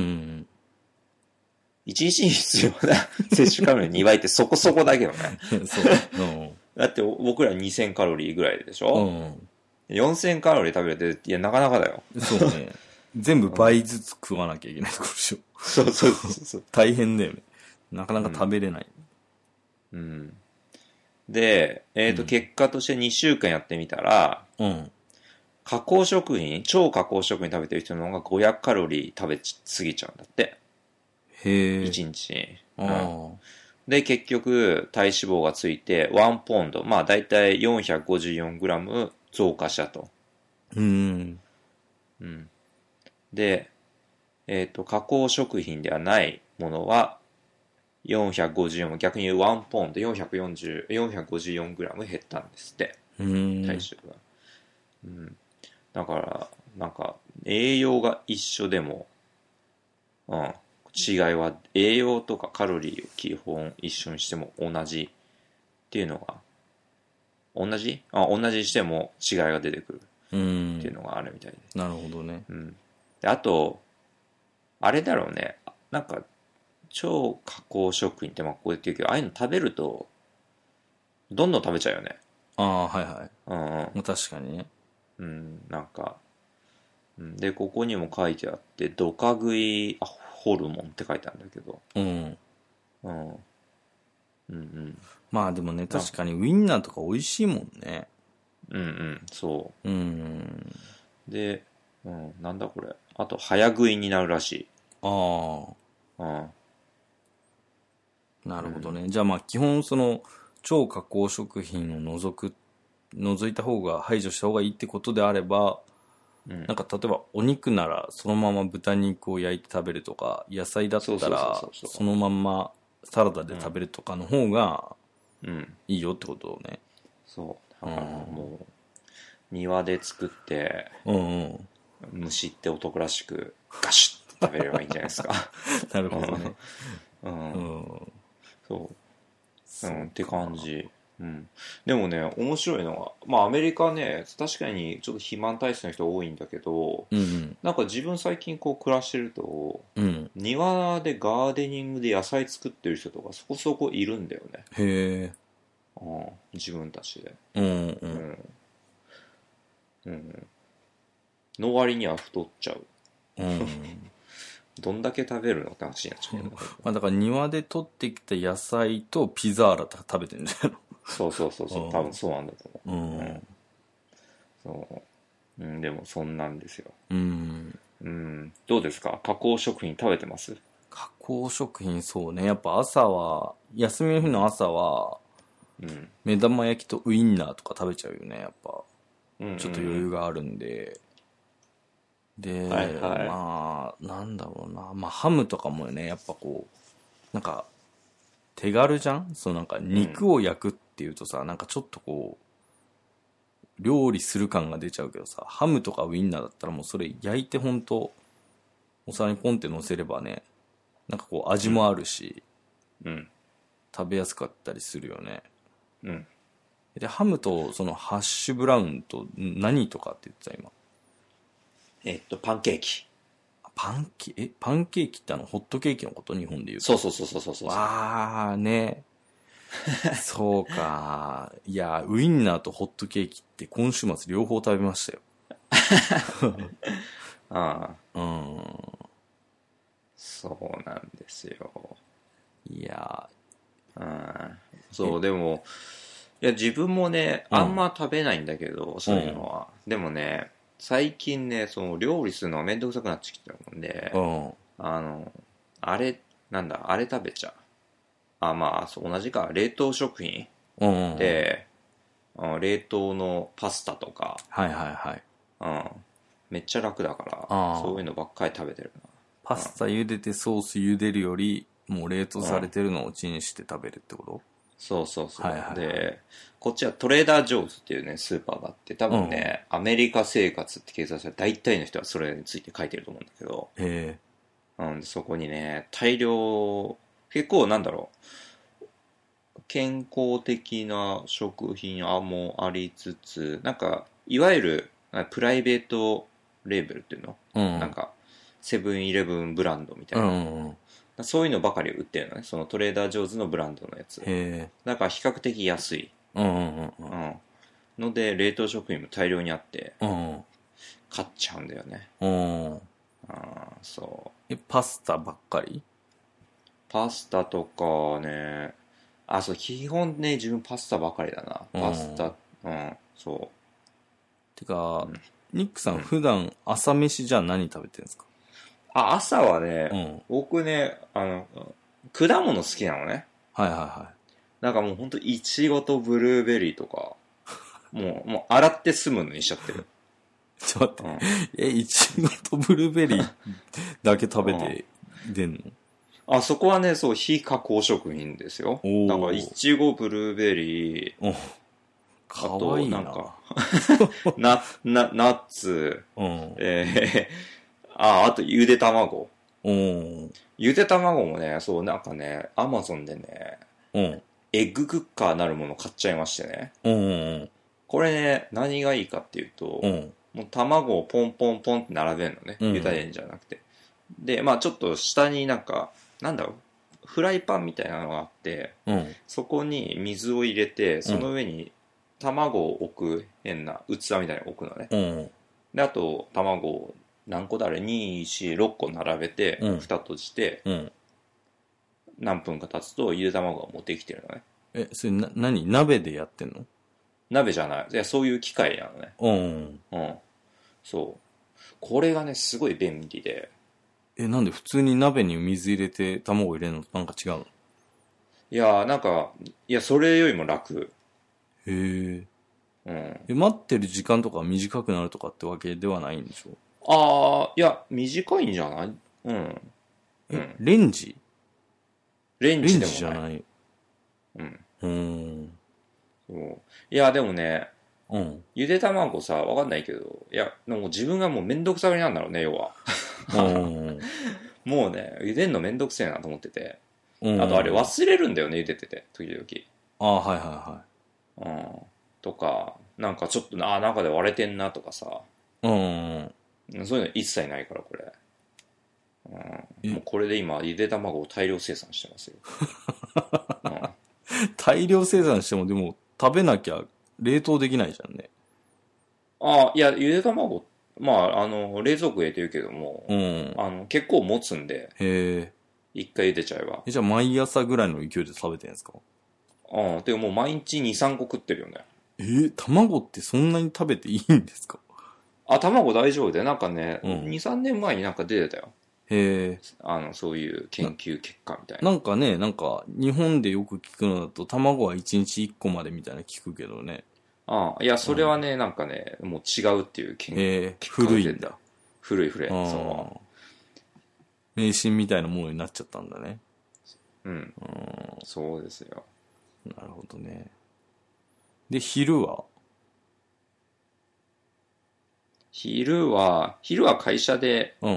いちにちに必要な摂取カロリーのにばいってそこそこだけどねそう、 だって僕らにせんカロリーぐらいでしょ、うん、よんせんカロリー食べるって、いや、なかなかだよ。 そうね。全部倍ずつ食わなきゃいけないところでしょ。 そうそうそうそう。 大変だよね。なかなか食べれない。 うん。うん、で、えっ、ー、と、うん、結果としてにしゅうかんやってみたら、うん。加工食品、超加工食品食べてる人の方がごひゃくカロリー食べ過ぎちゃうんだって。 へえ。 いちにちに。うん。で、結局、体脂肪がついて、ワンポンド、まあ、だいたい よんひゃくごじゅうよんグラム 増加したと。 うん。 うん。で、えっ、ー、と、加工食品ではないものは、よんひゃくごじゅうよん、逆に言うワンポンド、よんひゃくよんじゅう、よんひゃくごじゅうよんグラム 減ったんですって。 うん。 体脂が。うん。だから、なんか、栄養が一緒でも、うん。違いは、栄養とかカロリーを基本一緒にしても同じっていうのが、同じあ、同じにしても違いが出てくるっていうのがあるみたいで。 なるほどね。 うん。で、あと、あれだろうね。なんか、超加工食品ってまあこうやって言うけど、ああいうの食べると、どんどん食べちゃうよね。 ああ、はいはい。 うんうん。 確かにね。 うん、なんか、うん、で、ここにも書いてあって、ドカ食いホルモンって書いてあるんだけど。 うん。 うん。うんうん。 まあでもね、確かにウインナーとか美味しいもんね。 うんうん、そう。 うん。 で、うん、なんだこれ。あと、早食いになるらしい。 ああ。うん。 なるほどね。うん、じゃあまあ基本その、超加工食品を除く、除いた方が、排除した方がいいってことであれば、うん、なんか例えばお肉ならそのまま豚肉を焼いて食べるとか、野菜だったらそのまんまサラダで食べるとかの方がいいよってことをね。 そう。だからもう、庭で作って、 うんうん、蒸しって男らしくガシッと食べればいいんじゃないですか。 なるほどね。 うん。うん、そう。うん、って感じ。うん、でもね面白いのはまあアメリカね確かにちょっと肥満体質の人多いんだけど、 うんうん、 なんか自分最近こう暮らしてると、 うん、 庭でガーデニングで野菜作ってる人とかそこそこいるんだよね。 へえ、 うん、自分たちで。 うんうん、 うんうん、の割には太っちゃう。 うんどんだけ食べるのって話になっちゃうけど、 まあだから庭で取ってきた野菜とピザーラ食べてるんじゃないの。 そうそうそうそう、多分そうなんだと思う。 うん。うん、 そう。うん、でもそんなんですよ。 うん。 うん。どうですか？加工食品食べてます？ 加工食品、そうね。やっぱ朝は、休みの日の朝は、うん、目玉焼きとウインナーとか食べちゃうよね、やっぱ。うんうんうん、ちょっと余裕があるんで。で、はいはい、まあ、なんだろうな。まあ、ハムとかもね、やっぱこう、なんか、手軽じゃん？そのなんか肉を焼くっていうとさ、うん、なんかちょっとこう料理する感が出ちゃうけどさ、ハムとかウインナーだったらもうそれ焼いてほんとお皿にポンって乗せればね、なんかこう味もあるし、うん、食べやすかったりするよね。うん。でハムとそのハッシュブラウンと何とかって言ってた今？ えっとパンケーキ。 パンケえパンケーキってあのホットケーキのこと？日本で言うと。 そうそうそうそうそう。 わあね。そうか。いや、ウインナーとホットケーキって今週末両方食べましたよ。 ああ。うん。そうなんですよ。 いや、 うん。そう、でも、いや、自分もね、あんま食べないんだけど、うん、そういうのは。でもね、最近ね、その料理するのがめんどくさくなってきたもんで、うん、あの、あれ、なんだ、あれ食べちゃう。あ、まあ、そう同じか、冷凍食品で、うん、冷凍のパスタとか、 はいはいはい。 うん、めっちゃ楽だから、そういうのばっかり食べてるな。 パスタ茹でてソース茹でるより、もう冷凍されてるのをチンして食べるってこと？うん、 そうそうそう、はいはいはい。で、こっちはトレーダー・ジョーズっていうね、スーパーがあって、多分ね、うん、アメリカ生活って掲載された大体の人はそれについて書いてると思うんだけど、へえ。うん、そこにね、大量、結構なんだろう、健康的な食品もありつつ、なんか、いわゆるプライベートレーベルっていうの、うん、なんか、セブンイレブンブランドみたいな、うんうん、そういうのばかり売ってるのね、そのトレーダー・ジョーズのブランドのやつ。へだから比較的安い。 うんうんうんううんん。ので、冷凍食品も大量にあって、 うん買っちゃうんだよね。 うんああ、そう。 えパスタばっかり？ パスタとかね、あ、そう、基本ね、自分パスタばかりだな。パスタ、うん、そてか、 うんニックさんうん普段朝飯じゃあ何食べてるんですか？ う。あ、朝はね、 うん僕ね、あの、果物好きなのね。 はいはいはなんかもうほんと、いちごとブルーベリーとか、もう、もう洗って済むのにしちゃってる。 い。ちょっとうん。 待って。え、いちごとブルーベリーだけ食べて出んの？ あ、そこはね、そう、非加工食品ですよ。 おーだから、いちご、ブルーベリー、 おかあと、 わいいな。 なんか、な、な、ナッツ、 うん。 えー、あ、あと、ゆで卵。 うん。 ゆで卵もね、そう、なんかね、アマゾンでね、 うん。 エッグクッカーなるもの買っちゃいましてね。 うん。 これね、何がいいかっていうと、 うん。 もう卵をポンポンポンって並べるのね。 うん茹でるんじゃなくて。で、まあちょっと下になんか、なんだろう、フライパンみたいなのがあって、 うん。 そこに水を入れて、その上に卵を置く変な器みたいに置くのね。 うん。 で、あと卵を何個だあれ ?に、よん、ろっこ並べて、 うん蓋閉じて、 うん。 何分か経つとゆで卵がもうできてるのね。 え、それな、何鍋でやってんの？ 鍋じゃない。いや、そういう機械なのね。 うん。 うん。そう。これがね、すごい便利で。 え、なんで普通に鍋に水入れて卵入れるのとなんか違うの？ いやー、なんか、いや、それよりも楽。 へえ。 うん。 え、待ってる時間とか短くなるとかってわけではないんでしょ？ あー、いや、短いんじゃない？うん。うえ、 ん。 レンジ？ レンレンジでもない。 ジじゃない。 うん。 うーん。 そういや、でもね、 うん。 ゆで卵さ、わかんないけど、いや、もう自分がもうめんどくさがりなんだろうね、要は。 うん。 もうね、茹でんのめんどくせえなと思ってて。 うん。 あとあれ忘れるんだよね、茹でてて、時々。 ああ、はいはいはうん。とか、なんかちょっとな、あ、中で割れてんなとかさ。 い。うん。 そういうの一切ないから、これ。うん、 えもうこれで今、ゆで卵を大量生産してますよ。うん、 大量生産してもでも食べなきゃ冷凍できないじゃんね。 あ、いや、ゆで卵、まあ、あの、冷蔵庫入れてるけども、 うん。 あの、結構持つんで、 へえ。 一回茹でちゃえば。 え、じゃあ毎朝ぐらいの勢いで食べてんですか？ うん、でももう毎日に、さんこ食ってるよね。 えー、卵ってそんなに食べていいんですか？ あ、卵大丈夫で、なんかね、 うんに、さんねんまえになんか出てたよ。 へえ。 あの、そういう研究結果みたいな。 なんかね、なんか日本でよく聞くのだと卵はいちにちいっこまでみたいな聞くけどね。 ああ、いや、それはね、なんかね、もう違うっていう研究えー、 結果が出てた古いんだ。 古い古い。 あそー迷信みたいなものになっちゃったんだね。 う。うん。そうですよ。 なるほどね。で、昼は？ 昼は、昼は会社で、 うん。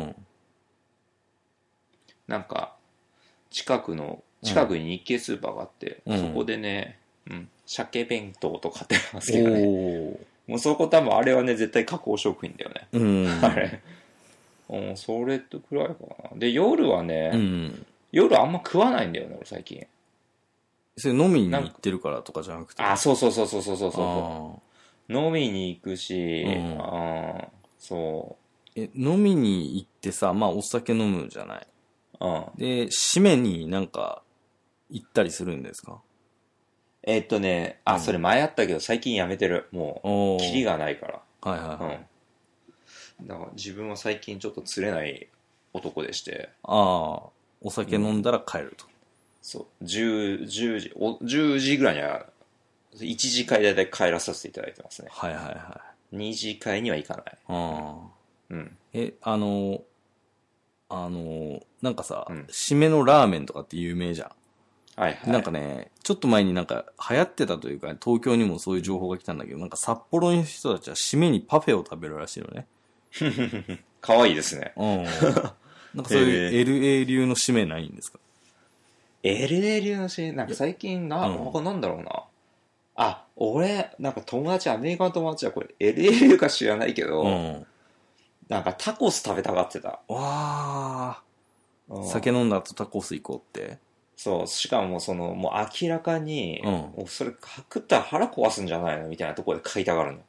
なんか、近くの、近くに日系スーパーがあって、 うんそこでね、うん、鮭弁当とか買ってますけどね。 おー。 もうそこ多分あれはね、絶対加工食品だよね。 うん。 あれ。うん、それとくらいかな。で、夜はね、 うん。 夜あんま食わないんだよね、俺最近。 それ飲みに行ってるからとかじゃなくて。 あ、そうそうそうそうそうそうそあう。飲みに行くし、 うんあそーえ、飲みに行ってさ、まあお酒飲むじゃない。 う。うん。 で、締めになんか行ったりするんですか？ えっとね、あ、それ前あったけど最近やめてる。もう、 おーキリがないから。 はいはいはい。 うん。だから自分は最近ちょっと釣れない男でして、 ああ、お酒飲んだら帰ると。 そう、じゅう、じゅうじ、おじゅうじぐらいには、いちじかいだいたい帰らさせていただいてますね。 はいはいはい。 にじかいには行かない。 ああ。 うん。 え、あの、あの、なんかさ、 うん締めのラーメンとかって有名じゃはいはい。 ん。なんかね、ちょっと前になんか流行ってたというか、東京にもそういう情報が来たんだけど、なんか札幌の人たちは締めにパフェを食べるらしいのね。 かわいいですね。 うん。なんかそういう エルエー 流の締めないんですか？ エルエー 流のシーン、なんか最近な、 うん他なんだろうな。あ、俺、なんか友達、アメリカの友達はこれ エルエー 流か知らないけど、 うん。 なんかタコス食べたがってた。 わあ、 うん酒飲んだ後タコス行こうって。 そう、しかもその、もう明らかに、 うんもうそれ食ったら腹壊すんじゃないのみたいなところで買いたがるの。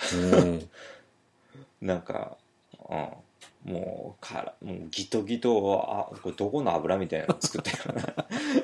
なんか、うん。もう、から、もうギトギト、あ、これどこの油みたいなの作ってるな、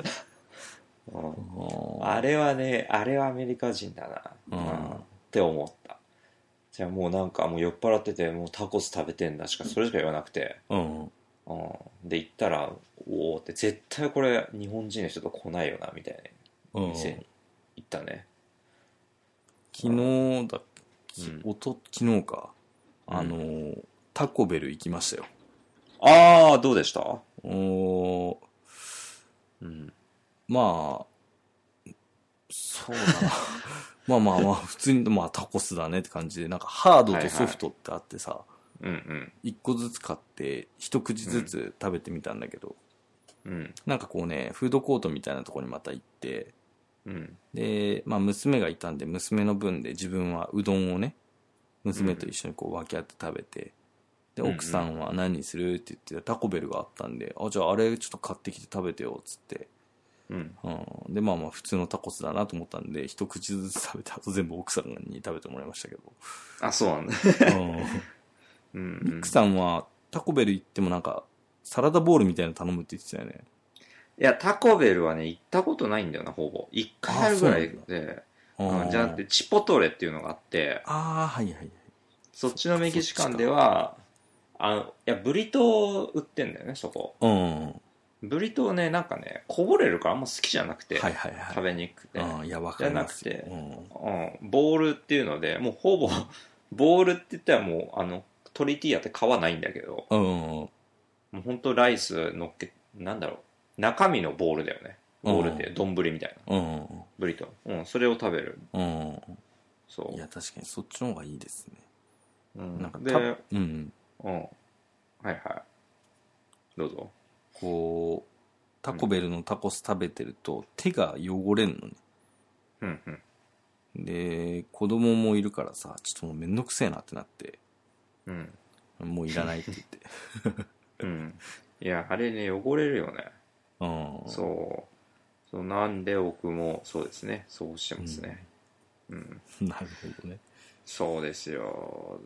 うん。あれはね、あれはアメリカ人だな、うん、って思った。じゃあもうなんかもう酔っ払ってて、もうタコス食べてんだしか、それしか言わなくて。うん。うん、で、行ったら、おおって、絶対これ日本人の人と来ないよな、みたいな店に行ったね。 昨日だっけ、うん、おと、昨日か。あのー、うん、タコベル行きましたよ。 ああ、どうでした？ おうん。まあ、そうだな。まあまあまあ、普通に、まあタコスだねって感じで、なんかハードとソフトってあってさ、はいはい、うんうん。一個ずつ買って、一口ずつ食べてみたんだけど、うん。なんかこうね、フードコートみたいなところにまた行って、うん。で、まあ娘がいたんで、娘の分で自分はうどんをね、娘と一緒にこう分け合って食べて、で、奥さんは何にするって言って、タコベルがあったんで、あ、じゃああれちょっと買ってきて食べてよ、つって。うん。うん。で、まあまあ普通のタコスだなと思ったんで、一口ずつ食べて、あと全部奥さんに食べてもらいましたけど。 あ、そうなんだ。 うん。ミックさんはタコベル行ってもなんか、サラダボールみたいなの頼むって言ってたよね。 いや、タコベルはね、行ったことないんだよな、ほぼ。一回あるぐらいで。うん、じゃなくて、チポトレっていうのがあって、 ああ、はいはい。 そっちのメキシカンでは、あの、いや、ブリトー売ってんだよね、そこ。うん。ブリトーね、なんかね、こぼれるからあんま好きじゃなくて、はいはいはい、食べにくくて。 うん、いや、わかりますじゃなくて、うん、うん、ボールっていうので、もうほぼ、ボールって言ったらもう、あの、トリティーヤって皮ないんだけど、うん、もうほんとライス乗っけ、なんだろう、中身のボールだよね。ボールって丼みたいな、うん、ブリトー、うん、それを食べる、うん、 そう。いや、確かにそっちの方がいいですね。 うん、なんかで、うん、うん、はいはい、どうぞ。 こうタコベルのタコス食べてると手が汚れんのね、うんうん、で子供もいるからさ、ちょっともうめんどくせえなってなって、うん、もういらないって言ってうん、いやあれね汚れるよね、うん、そうそうなんで僕もそうですね、そうしてますね、 うんうん、なるほどね、 そうですよ、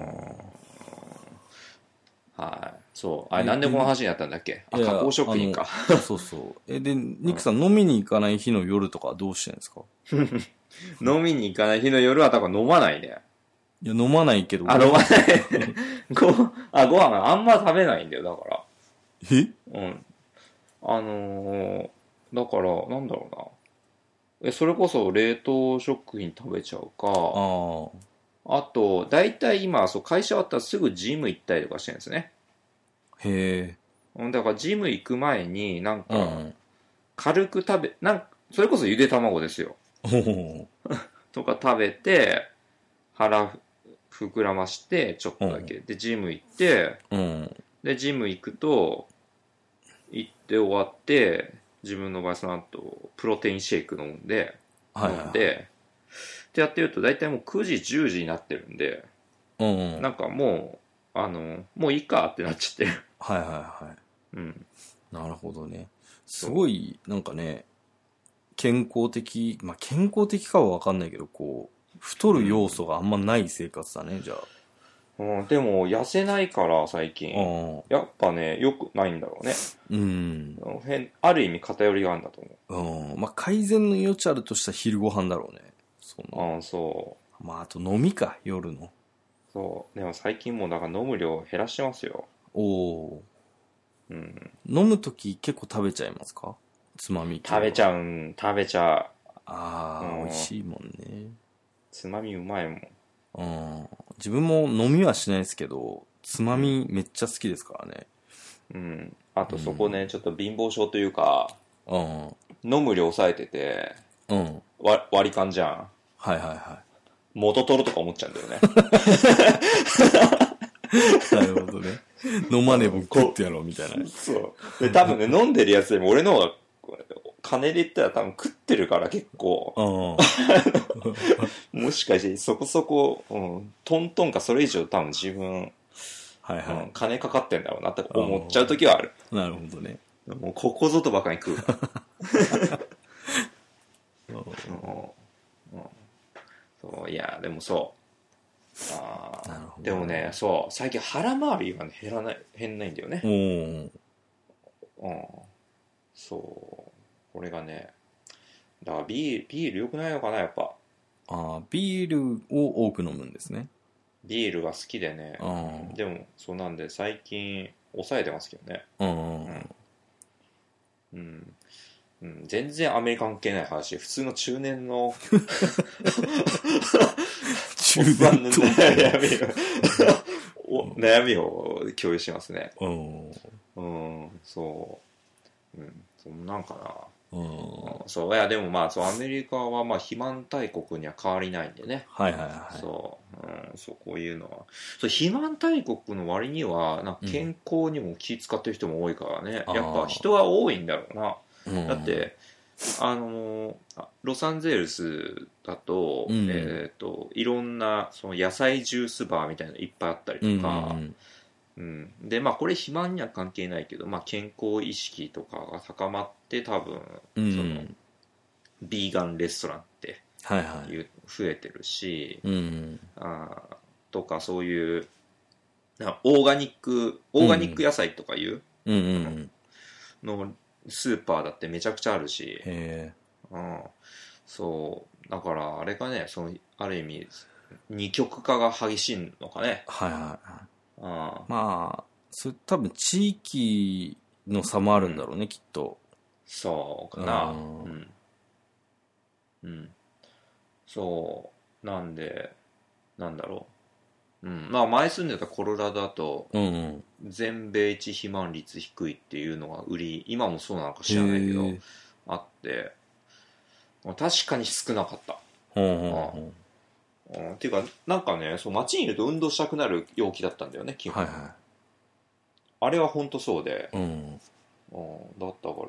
はい、そう。あれ、なんでこの話になったんだっけ？あ、加工食品か。 そうそう。え、で、ニックさん、飲みに行かない日の夜とかはどうしてるんですか？ 飲みに行かない日の夜は多分飲まないね。 いや、飲まないけど。 あ、飲まない。ご、あ、ご飯あんま食べないんだよ、だから。 え？ うん。あのー、だから、なんだろうな。え、それこそ冷凍食品食べちゃうか。ああ。あと、大体今、そう、会社終わったらすぐジム行ったりとかしてるんですね。へえ。だからジム行く前になんか、軽く食べ、なんそれこそゆで卵ですよ。とか食べて、腹膨らまして、ちょっとだけ。で、ジム行って、うん、で、ジム行くと、行って終わって、自分の場合その後、プロテインシェイク飲んで、飲んで、ってやってると大体もうくじじゅうじになってるんで、うん、なんかもうあのもういいかってなっちゃってる。 はいはいはい、うん、なるほどね。すごいなんかね、健康的、まあ健康的かは分かんないけど、こう太る要素があんまない生活だね、うん、じゃあ。 うん、でも痩せないから最近、やっぱね良くないんだろうね。うん、変ある意味偏りがあるんだと思う。うん、まあ改善の余地あるとしたら昼ご飯だろうね。 そのあそう。 まああと飲みか、夜の。 そうでも最近もうだから飲む量減らしてますよ。おお。 うん。飲むとき結構食べちゃいますか？つまみ系。 食べちゃうん食べちゃう。 ああ、うん、美味しいもんね。 つまみうまいもん。 うん。自分も飲みはしないですけど、つまみめっちゃ好きですからね。 うん。あとそこね、うん、ちょっと貧乏症というか、うん。飲む量抑えてて、うん。割り勘じゃん。 はいはいはい。 元取るとか思っちゃうんだよね。 なるほどね。飲まねえ僕食ってやろうみたいな。 そう。で、多分ね、飲んでるやつでも俺の方が、金で言ったら多分食ってるから結構。もしかしてそこそこ、うん、トントンかそれ以上多分自分、はいはい、うん、金かかってんだろうなって思っちゃう時はある。 なるほどね。 もうここぞとばかり食ううんうんそういやでもそうあなるほど、ね、でもねそう最近腹回りが、ね、減らない減んないんだよね。うんうんそうこれがねだからビールビール良くないのかなやっぱ。 ああビールを多く飲むんですね。 ビールが好きでね。でもそうなんで最近抑えてますけどね。うんうんうんうん、全然アメリカ関係ない話普通の中年の中年の悩みを悩みを共有しますね。うんうんそううんそんなんかな。うんそういやでもまあそうアメリカはまあ肥満大国には変わりないんでね。はいはいはいそう、うん、そうこういうのはそう肥満大国の割にはなんか健康にも気使ってる人も多いからね、うん、やっぱ人は多いんだろうな。だってあのロサンゼルスだと、うん、えーといろんなその野菜ジュースバーみたいなのいっぱいあったりとか、うんうん、でまあこれ肥満には関係ないけど、まあ、健康意識とかが高まって多分、うん、そのビーガンレストランっていう、はいはい、増えてるし、うん、あとかそういうオーガニックオーガニック野菜とかいう、うん、のスーパーだってめちゃくちゃあるし、へー、うん、そうだからあれかねそのある意味二極化が激しいのかね。はいはいはいあまあそれ多分地域の差もあるんだろうね、うん、きっと。そうかなうん、うん、そうなんでなんだろう、うん、まあ前住んでたコロラドだと、うんうん、全米一肥満率低いっていうのが売り今もそうなのか知らないけどあって確かに少なかった。うんうんうんうん、っていうかなんかねそう街にいると運動したくなる陽気だったんだよね基本、はいはい、あれは本当そうで、うんうん、だったから、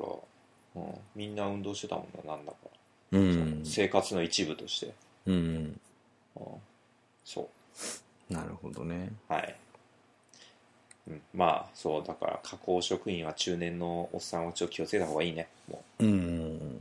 うん、みんな運動してたもんななんだか、うん、生活の一部として、うんうんうん、そうなるほどねはい、うん、まあそうだから加工食品は中年のおっさんはちょっと気をつけた方がいいねもう、うん、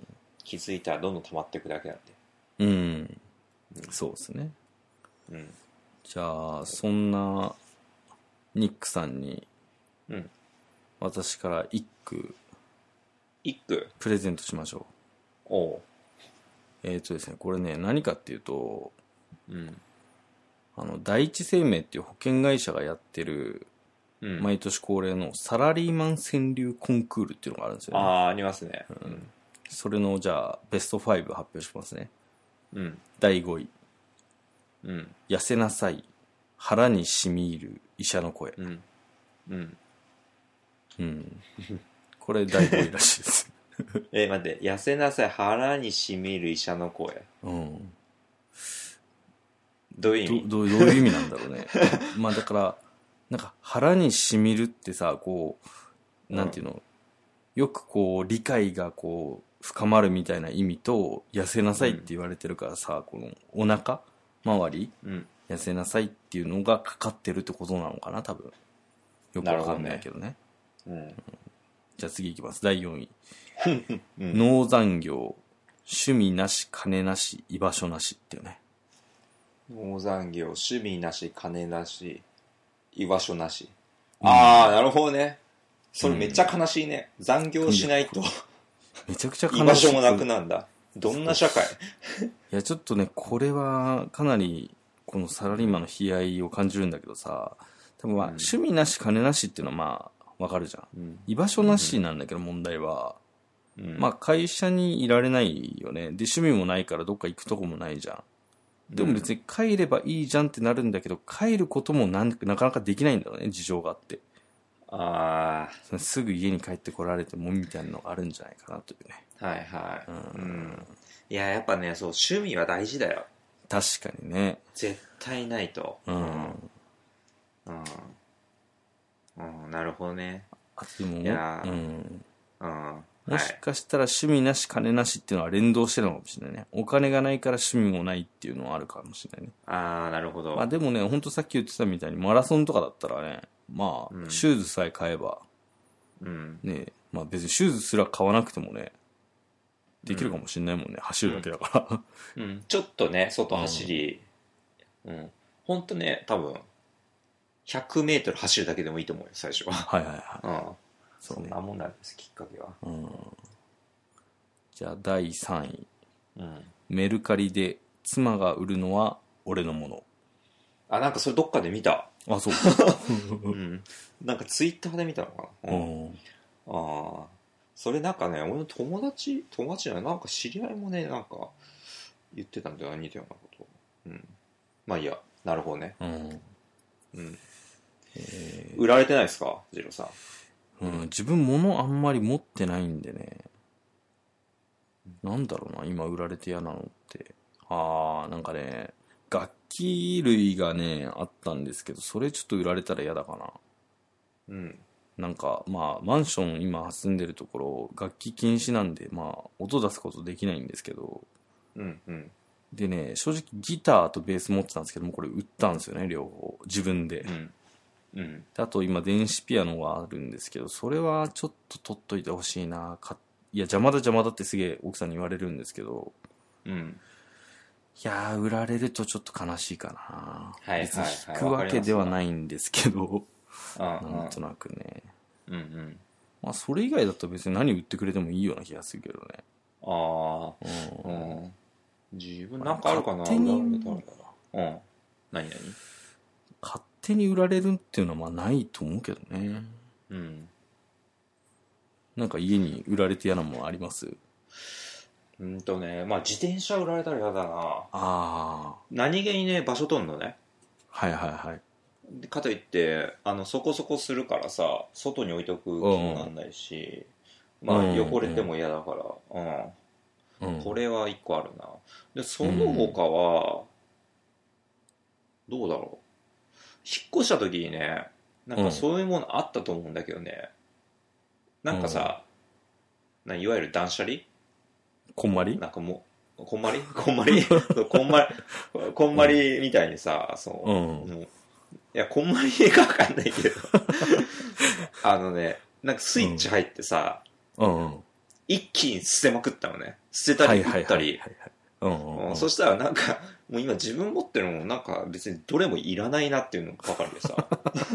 気づいたらどんどん溜まっていくだけなんでうん、うん、 そうですね、うん、じゃあそんなニックさんに、うん、私から一句一句プレゼントしましょう。おうえっとですねこれね何かっていうと、うん、あの第一生命っていう保険会社がやってる、うん、毎年恒例のサラリーマン川柳コンクールっていうのがあるんですよね。 ああありますね、 うん、それのじゃあベストファイブ発表しますね、うん、だいごい、うん、痩せなさい腹にしみ入る医者の声、うんうんうん、これだいごいらしいですえ待って痩せなさい腹にしみる医者の声、うん、どういう意味ど, どういう意味なんだろうねまあだからなんか腹にしみるってさこうなんていうの、うん、よくこう理解がこう深まるみたいな意味と痩せなさいって言われてるからさ、うん、このお腹周り、うん、痩せなさいっていうのがかかってるってことなのかな多分よくわかんないけどね、うんうん、じゃあ次いきますだいよんい、うん、農残業趣味なし金なし居場所なしっていうね。 農残業趣味なし金なし居場所なし、うん、ああなるほどねそれめっちゃ悲しいね、うん、残業しないとめちゃくちゃ悲しい居場所もなくなんだどんな社会いやちょっとねこれはかなりこのサラリーマンの悲哀を感じるんだけどさ多分まあ、うん、趣味なし金なしっていうのはまあわかるじゃん、うん、居場所なしなんだけど問題は、うん、まあ会社にいられないよねで趣味もないからどっか行くとこもないじゃんでも別に帰ればいいじゃんってなるんだけど帰ることもなんなかなかできないんだよね事情があってああすぐ家に帰ってこられてもみたいなのがあるんじゃないかなというねはいはい、うんうん、いややっぱねそう趣味は大事だよ確かにね絶対ないとうんうん、うん、なるほどねあでもいや、うんうん、もしかしたら趣味なし金なしっていうのは連動してるのかもしれないねお金がないから趣味もないっていうのはあるかもしれないねああなるほどまあでもねほんとさっき言ってたみたいにマラソンとかだったらねまあ、うん、シューズさえ買えば、うん、ねまあ別にシューズすら買わなくてもね、できるかもしれないもんね、うん、走るだけだから、 うん、うん、ちょっとね外走り、うん、うん、ほんとね多分ひゃくメートル走るだけでもいいと思うよ最初は。はいはいはい、うん、そんなもんなんですきっかけは。うん、 じゃあだいさんい、うん、メルカリで妻が売るのは俺のもの。 あ、なんかそれどっかで見た。 あ、そう、 うん、なんかツイッターで見たのかな、うん、ああそれなんかね俺の友達友達じゃないなんか知り合いもねなんか言ってたんだよ似たようなこと、うん、まあいいやなるほどね、うんうん、えー、売られてないですかジローさん、うん、自分物あんまり持ってないんでね、なんだろうな今売られて嫌なのって、あーなんかね楽器類がねあったんですけどそれちょっと売られたら嫌だかな。うんなんかまあマンション今住んでるところ楽器禁止なんでまあ音出すことできないんですけど、うんうん、でね正直ギターとベース持ってたんですけどもこれ売ったんですよね両方自分で、うんうん、であと今電子ピアノがあるんですけどそれはちょっと取っといてほしいなかいや邪魔だ邪魔だってすげえ奥さんに言われるんですけど、うん、いやー売られるとちょっと悲しいかな、はいはいはい、別に弾くわけではないんですけどなんとなくね、うんうん、まあそれ以外だと別に何売ってくれてもいいような気がするけどね。ああ、うん、うん、 自分なんかあるかな。 勝手に、うん、 何何勝手に売られるっていうのはまあないと思うけどね。うん。なんか家に売られて嫌なものあります？ うんとね、まあ自転車売られたら嫌だな。ああ。何気にね場所取んのね。 はいはいはい。 かといってあのそこそこするからさ外に置いとく気にならないし、うん、まあ汚れても嫌だから、うん、うん、これは一個あるな。でその他は、うん、どうだろう引っ越した時にねなんかそういうものあったと思うんだけどね、うん、なんかさ、うん、いわゆる断捨離こんまりなんかもうこんまりこんまりこんまりこんまりみたいにさそう、うん、もういや、こんまりかわかんないけど。あのね、なんかスイッチ入ってさ、うんうん、一気に捨てまくったのね。捨てたり売ったり。そしたらなんか、もう今自分持ってるものなんか別にどれもいらないなっていうのがわかるでさ。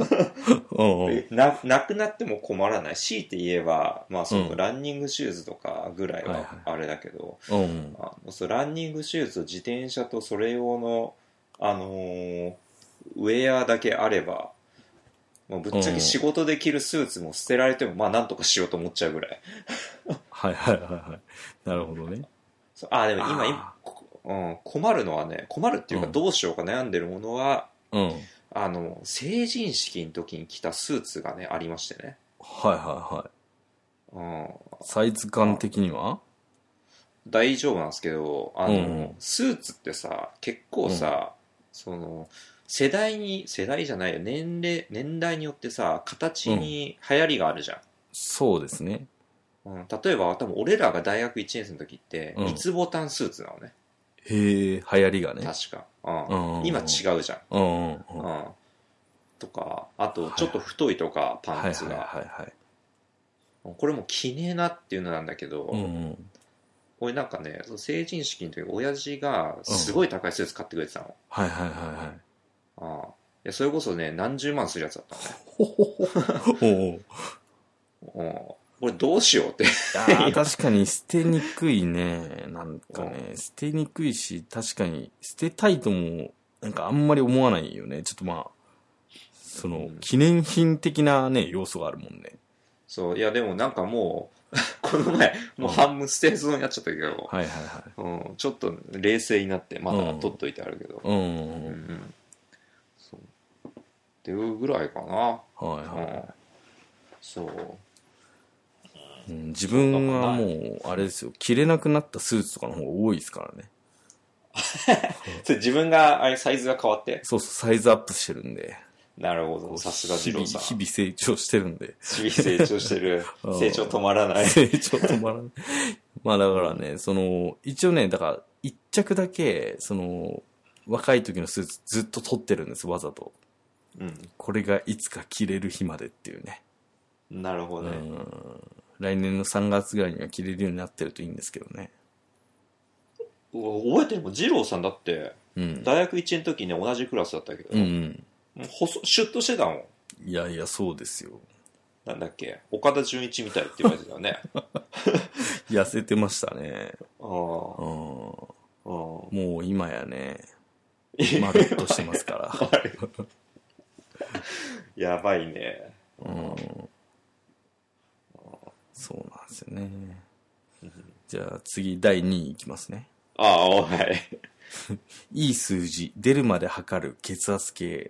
な、なくなっても困らない。強いて言えば、まあそのランニングシューズとかぐらいはあれだけど、あのそランニングシューズと自転車とそれ用の、あのー、ウェアだけあればもうぶっちゃけ仕事で着るスーツも捨てられてもまあなんとかしようと思っちゃうぐらいはいはいはいはいなるほどね。 あでも今今、うん、困るのはね困るっていうかどうしようか悩んでるものは、うん、あの成人式の時に着たスーツがねありましてねはいはいはい、うん、サイズ感的には大丈夫なんですけどあの、うん、スーツってさ結構さ、うん、その世代に世代じゃないよ年齢年代によってさ形に流行りがあるじゃん、うん、 そうですね、 うん、例えば多分俺らが大学いちねん生の時って三つボタンスーツなのね、 うん、へえ流行りがね確か、うんうん、今違うじゃん、うんうんうん、とかあとちょっと太いとか、はい、パンツが、はいはいはいはい、これも着ねえなっていうのなんだけど、うんうん、俺なんかね成人式の時親父がすごい高いスーツ買ってくれてたの、うん、 はいはいはいはいああいやそれこそね何十万するやつだったのねおおこれどうしようってあ確かに捨てにくいねなんかね捨てにくいし確かに捨てたいともなんかあんまり思わないよねちょっとまあその、うん、記念品的なね要素があるもんねそういやでもなんかもうこの前もう半分捨てそうになっちゃったけど、うん、はいはいはい、うん、ちょっと冷静になってまだ取っといてあるけどうんうん、うんうんっていうぐらいかなはいはい、うん、そう、 うん、自分はもうあれですよ着れなくなったスーツとかの方が多いですからねそれ自分があれサイズが変わってそうそうサイズアップしてるんでなるほどさすが二郎さん日々成長してるんで日々成長してる成長止まらない成長止まらないまあだからねその一応ねだから一着だけその若い時のスーツずっと取ってるんですわざとうん、これがいつか着れる日までっていうねなるほどね、 来年のさんがつぐらいには着れるようになってるといいんですけどね。 覚えてるもん、二郎さんだって、うん、大学いちねんの時に、ね、同じクラスだったけど、うんうん、もう細シュッとしてたもん。 いやいや、そうですよ。 なんだっけ、岡田准一みたいって言われてたよね。 痩せてましたね。ああ。もう今やね、まるっとしてますから。 やばいね。うん。 そうなんですよね。じゃあ次だいにいいきますね。 ああ、はい。 いい数字、出るまで測る血圧計。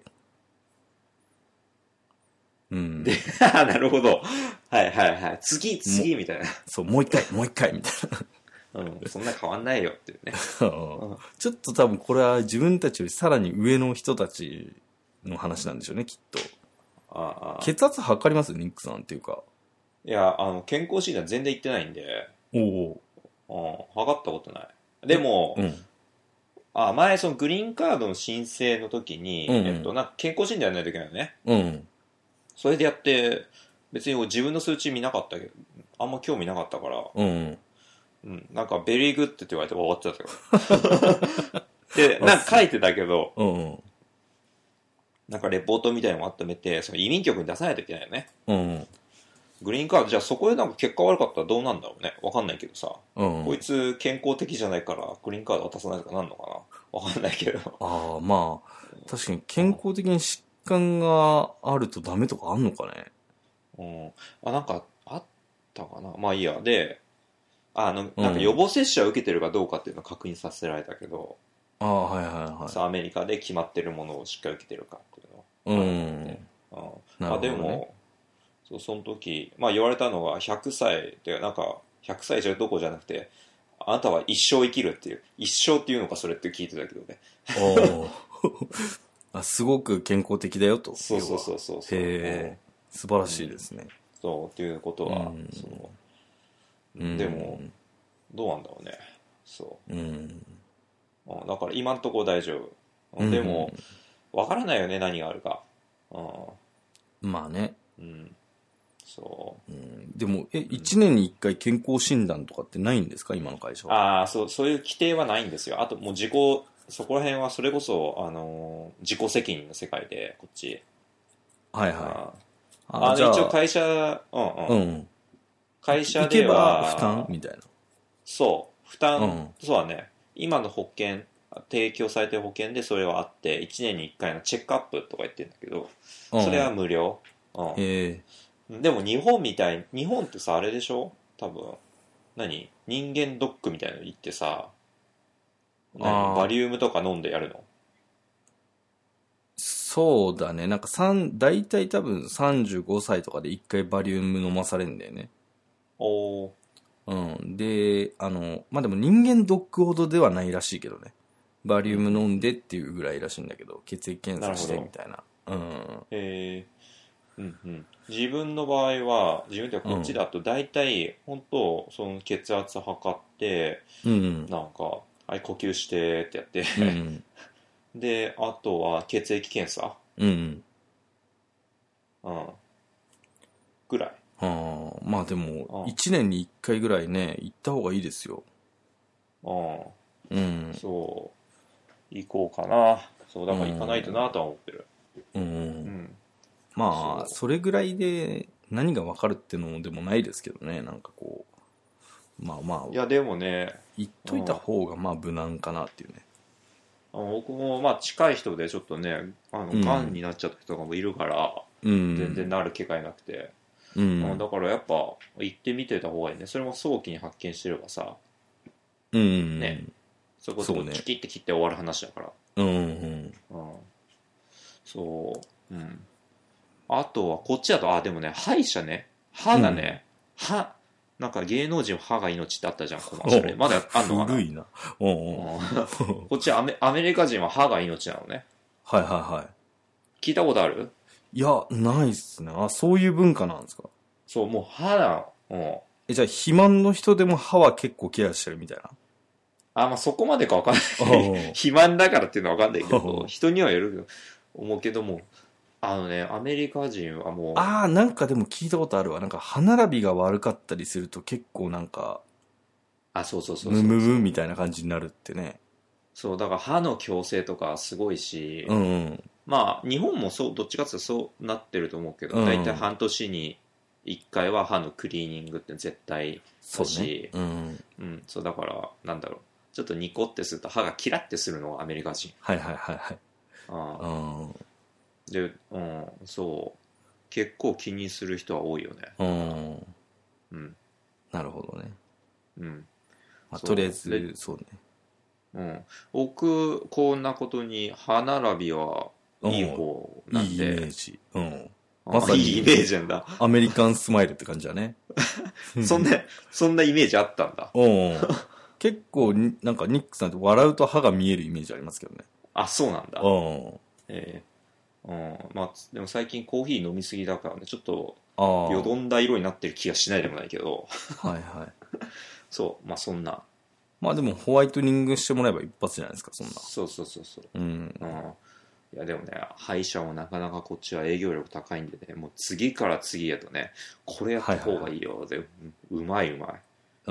うん。で、なるほど。はいはいはい。次、次、みたいな。 そう、もう一回、もう一回、みたいな。うん、そんな変わんないよっていうね。 ちょっと多分これは自分たちよりさらに上の人たちの話なんでしょうね、きっと。ああ。血圧測りますニックさんっていうか。 いや、あの、健康診断全然行ってないんで。おお。うん、測ったことない。でも、うん、あ、前、そのグリーンカードの申請の時に、うんうん、えっと、なんか健康診断やらないといけないよね。うん。それでやって、別に自分の数値見なかったけど、あんま興味なかったから、うん。うん、なんか、ベリーグッドって言われて終わっちゃったけど。で、なんか書いてたけど、うん。なんかレポートみたいなのもあっためて、その移民局に出さないといけないよね。うん。グリーンカード、じゃあそこでなんか結果悪かったらどうなんだろうね。わかんないけどさ。うん。こいつ健康的じゃないから、グリーンカード渡さないとかなんのかな。わかんないけど。 ああ、まあ、確かに健康的に疾患があるとダメとかあんのかね。 うん。あ、なんか、あったかな。まあいいや。で、あの、なんか予防接種は受けてるかどうかっていうのを確認させられたけど、 ああ、はいはいはい。 さあ、アメリカで決まってるものをしっかり受けてるかっていうのを。うん。うん。あ、でも、そう、その時、まあ言われたのはひゃくさいって、なんか、ひゃくさいじゃどこじゃなくて、あなたは一生生きるっていう、一生っていうのかそれって聞いてたけどね。おあ、すごく健康的だよと。 そうそうそうそうそう。 へえ、素晴らしいですね。 うん、そうっていうことは、うん、そう。うん、でも、どうなんだろうね。そう。うん、だから今んとこ大丈夫。うん、でも、わからないよね、何があるか。 うん、まあね。 うん。そう、 うん、でもえいちねんにいっかい健康診断とかってないんですか今の会社は。 ああ、そうそういう規定はないんですよ。あともう自己そこら辺はそれこそ、あのー、自己責任の世界でこっちはいはいあああ一応会社うんうん、うん、会社では負担みたいなそう負担、うん、そうだね今の保険提供されてる保険でそれはあっていちねんにいっかいのチェックアップとか言ってるんだけど、うん、それは無料、うん、へえでも日本みたい日本ってさあれでしょ多分何人間ドックみたいなの行ってさ何バリウムとか飲んでやるのそうだねなんか大体多分さんじゅうごさいとかでいっかいバリウム飲まされるんだよねおうんであのまあでも人間ドックほどではないらしいけどねバリウム飲んでっていうぐらいらしいんだけど血液検査してみたいなうんへえうんうん、自分の場合は自分ではこっちだと大体、うん、本当その血圧測って、うん、なんかはい呼吸してってやって、うん、であとは血液検査、うんうん、ぐらいあまあでもいちねんにいっかいぐらいね行った方がいいですよああうんそう行こうかなそうだから行かないとなとは思ってるうん、うんうんまあそれぐらいで何が分かるってのでもないですけどねなんかこうまあまあいやでもね言っといた方がまあ無難かなっていうね僕もまあ近い人でちょっとねあのがんになっちゃった人がもいるから、うん、全然なる機会なくて、うん、だからやっぱ行ってみてた方がいいねそれも早期に発見してればさうんねそこそこキキって切って終わる話だからうんうん、うん、そううんあとはこっちだとあでもね歯医者ね歯がね、うん、歯なんか芸能人は歯が命ってあったじゃんコマーシャルまだあんのかな古いなおうおうこっちアメアメリカ人は歯が命なのねはいはいはい聞いたことあるいやないっすねあそういう文化なんですかそうもう歯なのえじゃあ肥満の人でも歯は結構ケアしてるみたいなあまあそこまでか分かんない肥満だからっていうのは分かんないけど人にはよる思うけどもあのね、アメリカ人はもう、 ああ、なんかでも聞いたことあるわ。なんか歯並びが悪かったりすると結構なんか、 あ、そうそうそうそうムムムみたいな感じになるってね。 そう、だから歯の矯正とかすごいし、 うんうん。 まあ、日本もそう、どっちかっていうとそうなってると思うけど、 うんだいたい半年にいっかいは歯のクリーニングって絶対そうね。 だし、 うん。 うん、そうだから、なんだろう、ちょっとニコってすると歯がキラってするのがアメリカ人。 はいはいはいはい。 ああうん。 で、うん、そう、結構気にする人は多いよね。 うん。 うん、 なるほどね。 うん。 まあ、 そうとりあえず、 で、 そうね。 うん、僕、こんなことに歯並びはいい方うん。 なんいいイメーで、 ジ。うん。まあいいイさに、 メージなんだ。 アメリカンスマイルって感じだね。 そんな、そんなイメージあったんだ。 うん。結構に、なんかニックさんって笑うと歯が見えるイメージありますけどね。 あ、そうなんだ。 うん。 えーうん、まあ、でも最近コーヒー飲みすぎだからね、ちょっと、 ああ。 よどんだ色になってる気がしないでもないけど、 はいはい。 そう、まあそんな。 まあでもホワイトニングしてもらえば一発じゃないですか、そんな。 そうそうそうそう。 うん。 うん。いやでもね、歯医者もなかなかこっちは営業力高いんでね、もう次から次へとね、これやった方がいいよ。で、ううまいうまい。 うん。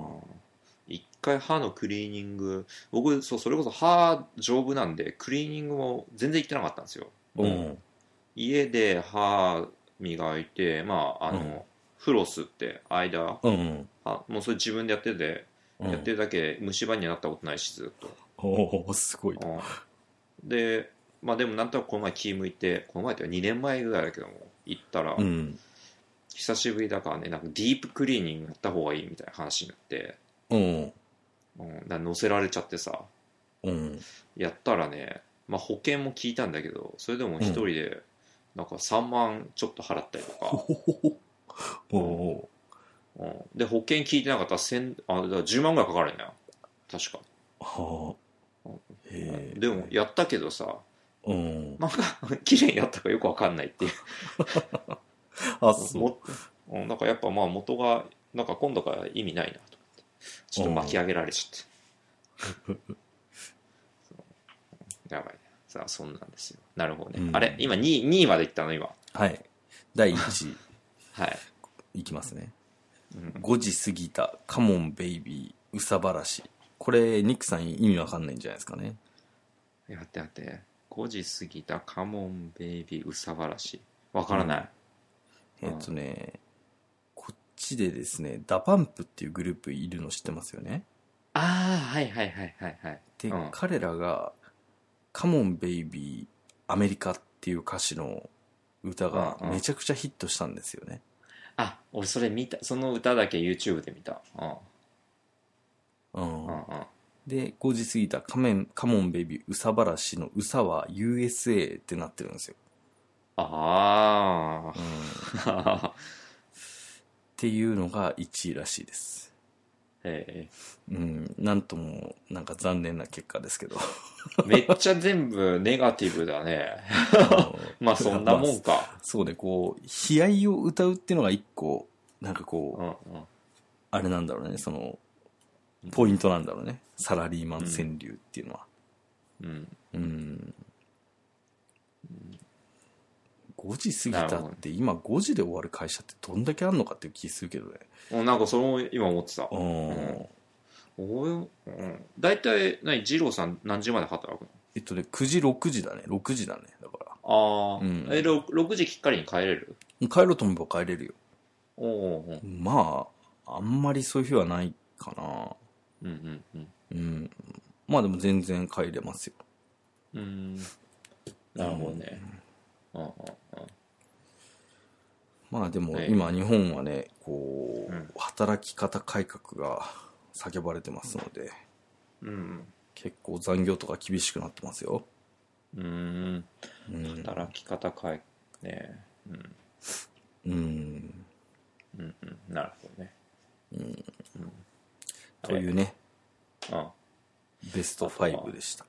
一回歯のクリーニング、僕、そう、それこそ歯丈夫なんで、クリーニングも全然行ってなかったんですよ。 うん。 家で歯磨いて、まあ、あの、 うんフロスって間、 うん。 あもうそれ自分でやってて、 うん。 やってるだけ虫歯にはなったことないし、ずっと。 おお、すごい。 うんで、まあでもなんとなくこの前気向いて、この前ってにねんまえぐらいだけども、行ったら、 うん。 久しぶりだからね、なんかディープクリーニングやった方がいいみたいな話になって、 うん。 うん、だから乗せられちゃってさ、 うん。 やったらね、まあ保険も聞いたんだけど、それでも一人で、なんかさんまんちょっと払ったりとか、 おお。 うん、で、保険聞いてなかったら千あだからじゅうまんぐらいかかるんだよ。確か。 はあ。へえ。 でも、やったけどさ、 うん。 なんか、綺麗にやったかよくわかんないっていう。 あ、そもうんなんかやっぱまあ元が、なんか今度から意味ないなと思って。ちょっと巻き上げられちゃって。やばいね。さあ、そんなんですよ。なるほどね。 うんあれ今にい、にいまで行ったの今。 う。はい。だいいちい、 はい。 いきますね。ごじ過ぎた、カモンベイビー、うさばらし。これ、ニックさん意味わかんないんじゃないですかね。 やってやって。ごじ過ぎたカモンベイビーうさばらし。わからない。 えっとね、こっちでですね、ダパンプっていうグループいるの知ってますよね。 ああ、はいはいはいはいはい。 で、 うん、 彼らが、カモンベイビー、アメリカっていう歌詞の歌がうんうんめちゃくちゃヒットしたんですよね。 あ、俺それ見た。その歌だけ YouTube で見た。うん。 うん。 うんうん。 で、ごじ過ぎたカメンカモンベイビー、うさばらしのうさは ユーエスエー ってなってるんですよ。 ああ。 っていうのがいちいらしいです。 えうん、なんとも、なんか残念な結果ですけど。 えめっちゃ全部ネガティブだね。まあそんなもんか。 まあそうね、こう、悲哀を歌うっていうのが一個、なんかこう、 うんうん。 あれなんだろうね、その、ポイントなんだろうね。サラリーマン川柳っていうのは。 うん。 うん。ごじ過ぎたって今ごじで終わる会社ってどんだけあんのかっていう気するけどね。 もうなんかそれも今思ってた。 うん。 おうん。大体、何、二郎さん何時まで働くの？ えっとね、くじ、ろくじだね。ろくじだね。だから。 ああ、 うん、 え、ろくじきっかりに帰れる？ 帰ろうと思えば帰れるよ。 おお、 まあ、あんまりそういう日はないかな。 うんうんうん。 うん。まあでも全然帰れますよ。 うん。なるほどね。うんうんうん。 まあでもええ今日本はね、こう、 うん働き方改革が叫ばれてますので、 うん結構残業とか厳しくなってますよ。 うん。うん。 うん。 働き方変え、ね。うん。 うん。 うんうん。なるほどね。 というね、 うん。 ベストファイブでした。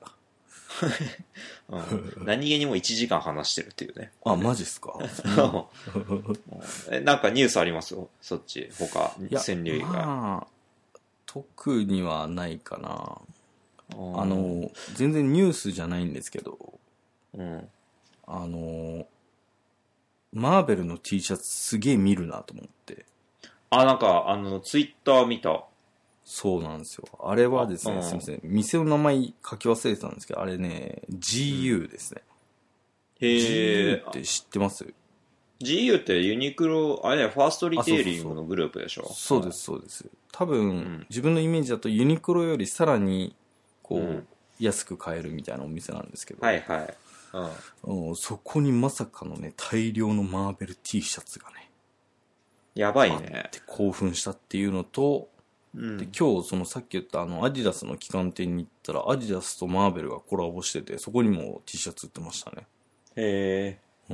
うん、何気にもいちじかん話してるっていうね。 あ、マジっすか。 え、なんかニュースありますよそっち、他、 いや、 川柳以外。 まあ、特にはないかな。 ああの、全然ニュースじゃないんですけど、 うん。 あの、 マーベルの T シャツすげえ見るなと思って。 あ、なんか、あの、ツイッター見た。 そうなんですよ。あれはですね、 うん、 すみません。店の名前書き忘れてたんですけど、あれね、ジーユー ですね。 うん、へえ。 ジーユー って知ってます？ ジーユー ってユニクロ、あれね、ファーストリテイリングのグループでしょ？ そうです、そうです。多分、うん、自分のイメージだとユニクロよりさらに、こう、うん、安く買えるみたいなお店なんですけど。 はいはい。 うんうん、そこにまさかのね、大量のマーベル T シャツがね、 やばいね。 って興奮したっていうのと、うん、で今日そのさっき言ったあのアディダスの旗艦店に行ったらアディダスとマーベルがコラボしてて、そこにも T シャツ売ってましたね。 へえ。 うん、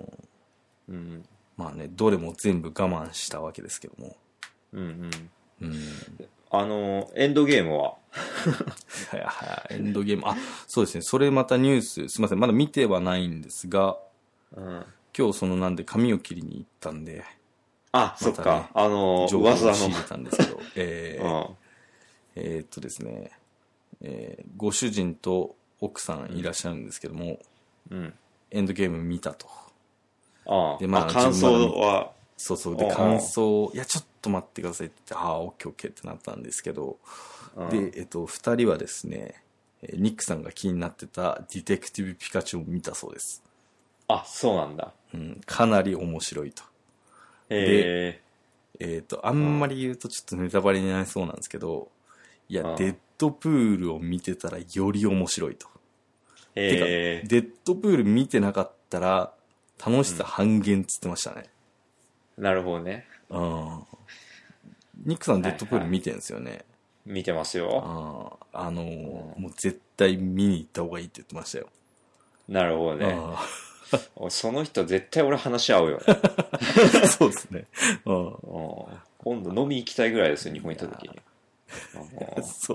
うん、まあね、どれも全部我慢したわけですけども。 うんうん。 うん、 あのエンドゲームははいはい、エンドゲーム、あ、そうですね、それまたニュース、すみません、まだ見てはないんですが、うん、今日そのなんで髪を切りに行ったんで、 あ、またね、そっか、あの情報を仕入れたんですけど、えー、うん、えー、っとですね、えー、ご主人と奥さんいらっしゃるんですけども、うん、エンドゲーム見たと。 ああ、で、まあ、感想は、 そうそう、で、感想、いや、ちょっと待ってくださいって言って、ああ、オッケーオッケーってなったんですけど、で、えっと、二人はですね、ニックさんが気になってたディテクティブピカチュウを見たそうです。 あ、そうなんだ。 うん、かなり面白いと。で、えっと、あんまり言うとちょっとネタバレになりそうなんですけど、いや、デッドプールを見てたらより面白いと。てか、デッドプール見てなかったら楽しさ半減っつってましたね。 うん、なるほどね。 うん。ニックさんデッドプール見てるんですよね。はいはい、 見てますよ。 ああのーうん、もう絶対見に行った方がいいって言ってましたよ。 なるほどね。その人絶対俺話し合うよね。 そうですね。 今度飲み行きたいぐらいですよ、日本行った時に。 そう、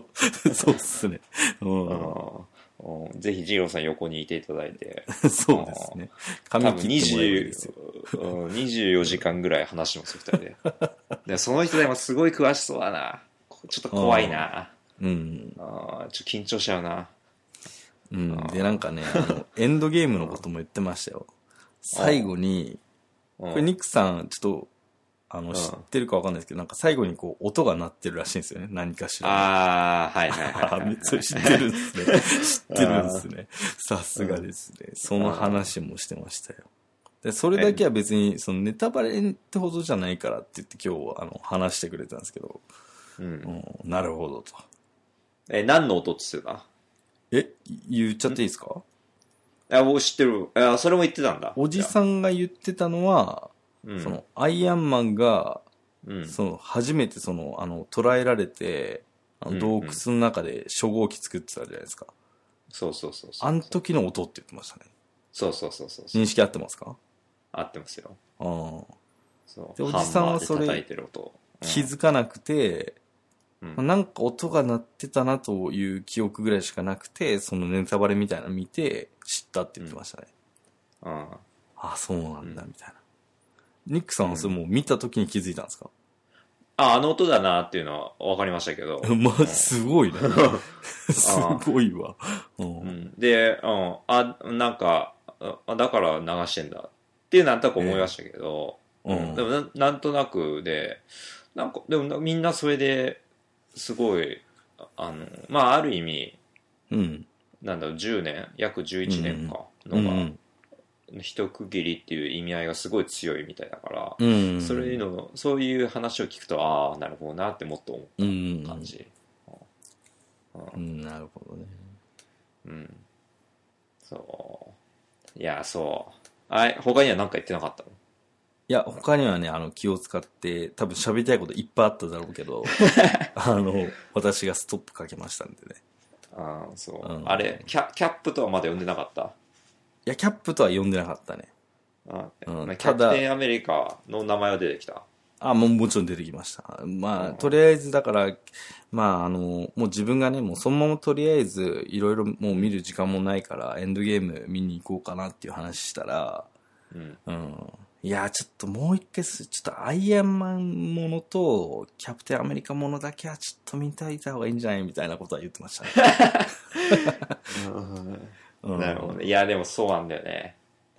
そうっすね。 うん、ぜひジローさん横にいていただいて。 そうですね。 髪切ってもらえばいいですよ。にじゅうよじかんぐらい話してますよ、ふたりで。でその人でもすごい詳しそうだな。ちょっと怖いな。うん。あちょっと緊張しちゃうな。 うん。で、なんかね、あの、エンドゲームのことも言ってましたよ。最後に、これニックさん、ちょっと、あの、知ってるかわかんないですけど、なんか最後にこう、音が鳴ってるらしいんですよね。何かしら。 ああ、はいはいはい、はい。 めっちゃ知ってるんですね。知ってるんですね。さすがですね。その話もしてましたよ。で、それだけは別に、そのネタバレってほどじゃないからって言って今日、あの、話してくれたんですけど、うん、うん、なるほどと。 え、何の音って言ってた？ え、言っちゃっていいですか？ いや、僕知ってる。いや、それも言ってたんだ。 おじさんが言ってたのは、うん、その、アイアンマンが、うん、その、初めてその、あの、捕らえられて、あの洞窟の中で初号機作ってたじゃないですか。 そうそうそうそう。 あの時の音って言ってましたね。 そうそうそうそう。 認識合ってますか？ 合ってますよ。ああ。 そう。で、おじさんはそれ、気づかなくて、うんまあ、なんか音が鳴ってたなという記憶ぐらいしかなくて、そのネタバレみたいなの見て知ったって言ってましたね。うん、ああ、そうなんだ、みたいな。ニックさんはそれもう見た時に気づいたんですか？ あ、あの音だなっていうのは分かりましたけど。 まあ、すごいね。すごいわ。 うん、で、うん、あ、なんか、だから流してんだっていうなんとなく思いましたけど、えーうん、でもな、なんとなくで、なんか、でもみんなそれですごい、あの、まあ、ある意味、うん、なんだろう、じゅうねん、約じゅういちねんかのが、うんうん一区切りっていう意味合いがすごい強いみたいだから、うん、それのそういう話を聞くとああなるほどなってもっと思った感じ、 うんうんうん、なるほどね。 うんそういやそうあれ他には何か言ってなかったの？ いや他にはねあの気を使って多分喋りたいこといっぱいあっただろうけどあの私がストップかけましたんでね。 ああそう、うん、あれキャキャップとはまだ読んでなかった？ いや、キャップとは呼んでなかったね。 あうん、キャプテンアメリカの名前は出てきた？ あ、もうもちろん出てきました。まあ、うん、とりあえずだから、まあ、あの、もう自分がね、もうそのままとりあえず、いろいろもう見る時間もないから、エンドゲーム見に行こうかなっていう話したら、うん。うん、いや、ちょっともう一回す、ちょっとアイアンマンものと、キャプテンアメリカものだけはちょっと見ておいた方がいいんじゃないみたいなことは言ってましたね。うんなるほどね。いや、でもそうなんだよね。うん。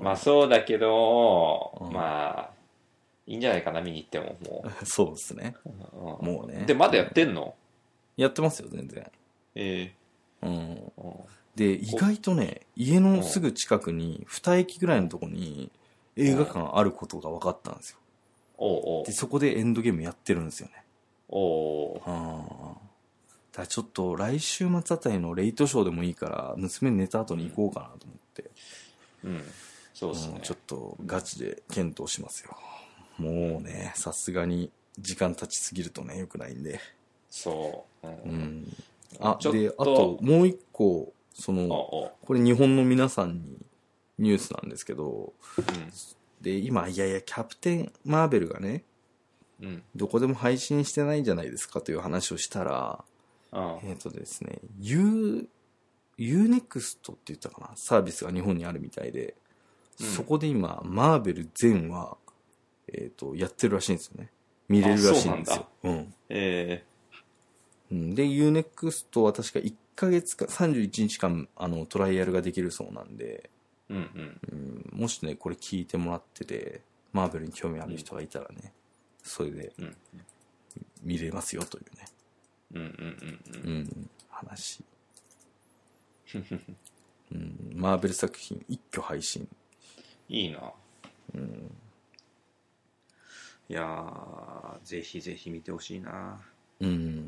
まあそうだけど、うん、まあいいんじゃないかな、見に行っても。もうそうですね、うん、もうね。 でまだやってんの？ やってますよ全然。 ええー、うん、で意外とね、家のすぐ近くにに駅ぐらいのとこに映画館あることが分かったんですよ。 おうおう。 でそこでエンドゲームやってるんですよね。 おう。 あだからちょっと来週末あたりのレイトショーでもいいから娘寝た後に行こうかなと思って、 うん、うん、そうですね、 うん、ちょっとガチで検討しますよ。もうねさすがに時間経ちすぎるとねよくないんで。 そう、うん、うん、 あであともう一個そのこれ日本の皆さんにニュースなんですけど、うん、で今いやいやキャプテンマーベルがね、うん、どこでも配信してないんじゃないですかという話をしたら、ああえっ、ー、とですね Uユーネクストって言ったかな、サービスが日本にあるみたいで、うん、そこで今マーベル全話、えー、とやってるらしいんですよね。見れるらしいんですよ。うん、えー、うん、で ユーネクストは確かいっかげつかさんじゅういちにちかんあのトライアルができるそうなんで、うんうんうん、もしねこれ聞いてもらっててマーベルに興味ある人がいたらね、うん、それで見れますよというね、うんうんうんうん、うん、話うん、マーベル作品一挙配信いいな、うん、いやーぜひぜひ見てほしいな、うん、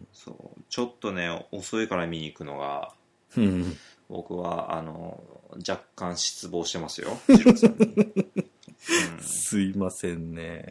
そうちょっとね遅いから見に行くのが、うん、僕はあの若干失望してますよ、ジローさんに、 うん、すいませんね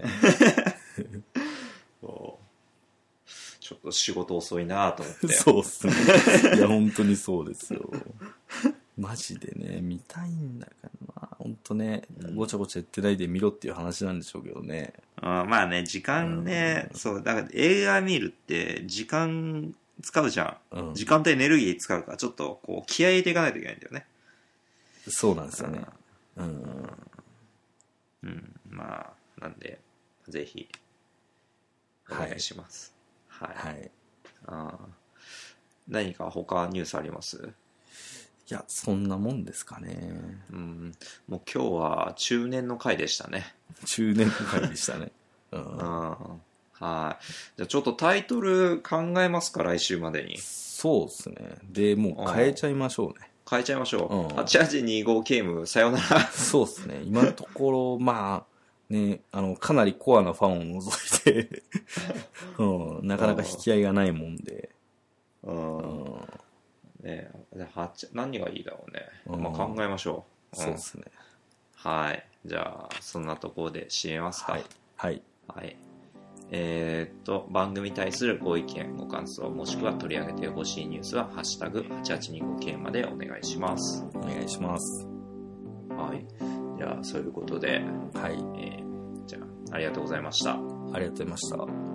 そうちょっと仕事遅いなと思ってそうっすねいや本当にそうですよマジでね見たいんだからな本当ね、うん、ごちゃごちゃ言ってないで見ろっていう話なんでしょうけどね。 あまあね時間ね、うん、そうだから映画見るって時間使うじゃん、うん、時間とエネルギー使うからちょっとこう気合い入れていかないといけないんだよね。 そうなんですよね。うん、 うんうん、まあなんでぜひお願いします。はい。はい、あ何か他ニュースあります？ いやそんなもんですかね。 うん、もう今日は中年の回でしたね。 中年の回でしたね。うん、 はい。じゃあちょっとタイトル考えますか来週までに。 そうですね。でもう変えちゃいましょうね。 変えちゃいましょう。うん、はちはちにごケームさよなら。 そうですね。今のところまあねあのかなりコアなファンを除いて、うん、なかなか引き合いがないもんで。うん。うんね、何がいいだろうね、うんまあ、考えましょう、うん、そうですね。 はいじゃあそんなところで締めますか。 はいはい、 はい、えー、っと番組に対するご意見ご感想もしくは取り上げてほしいニュースはハッシュタグはちはちにごケーまでお願いします。 お願いします。 はいじゃあそういうことで、 はいえー、じゃあありがとうございました。 ありがとうございました。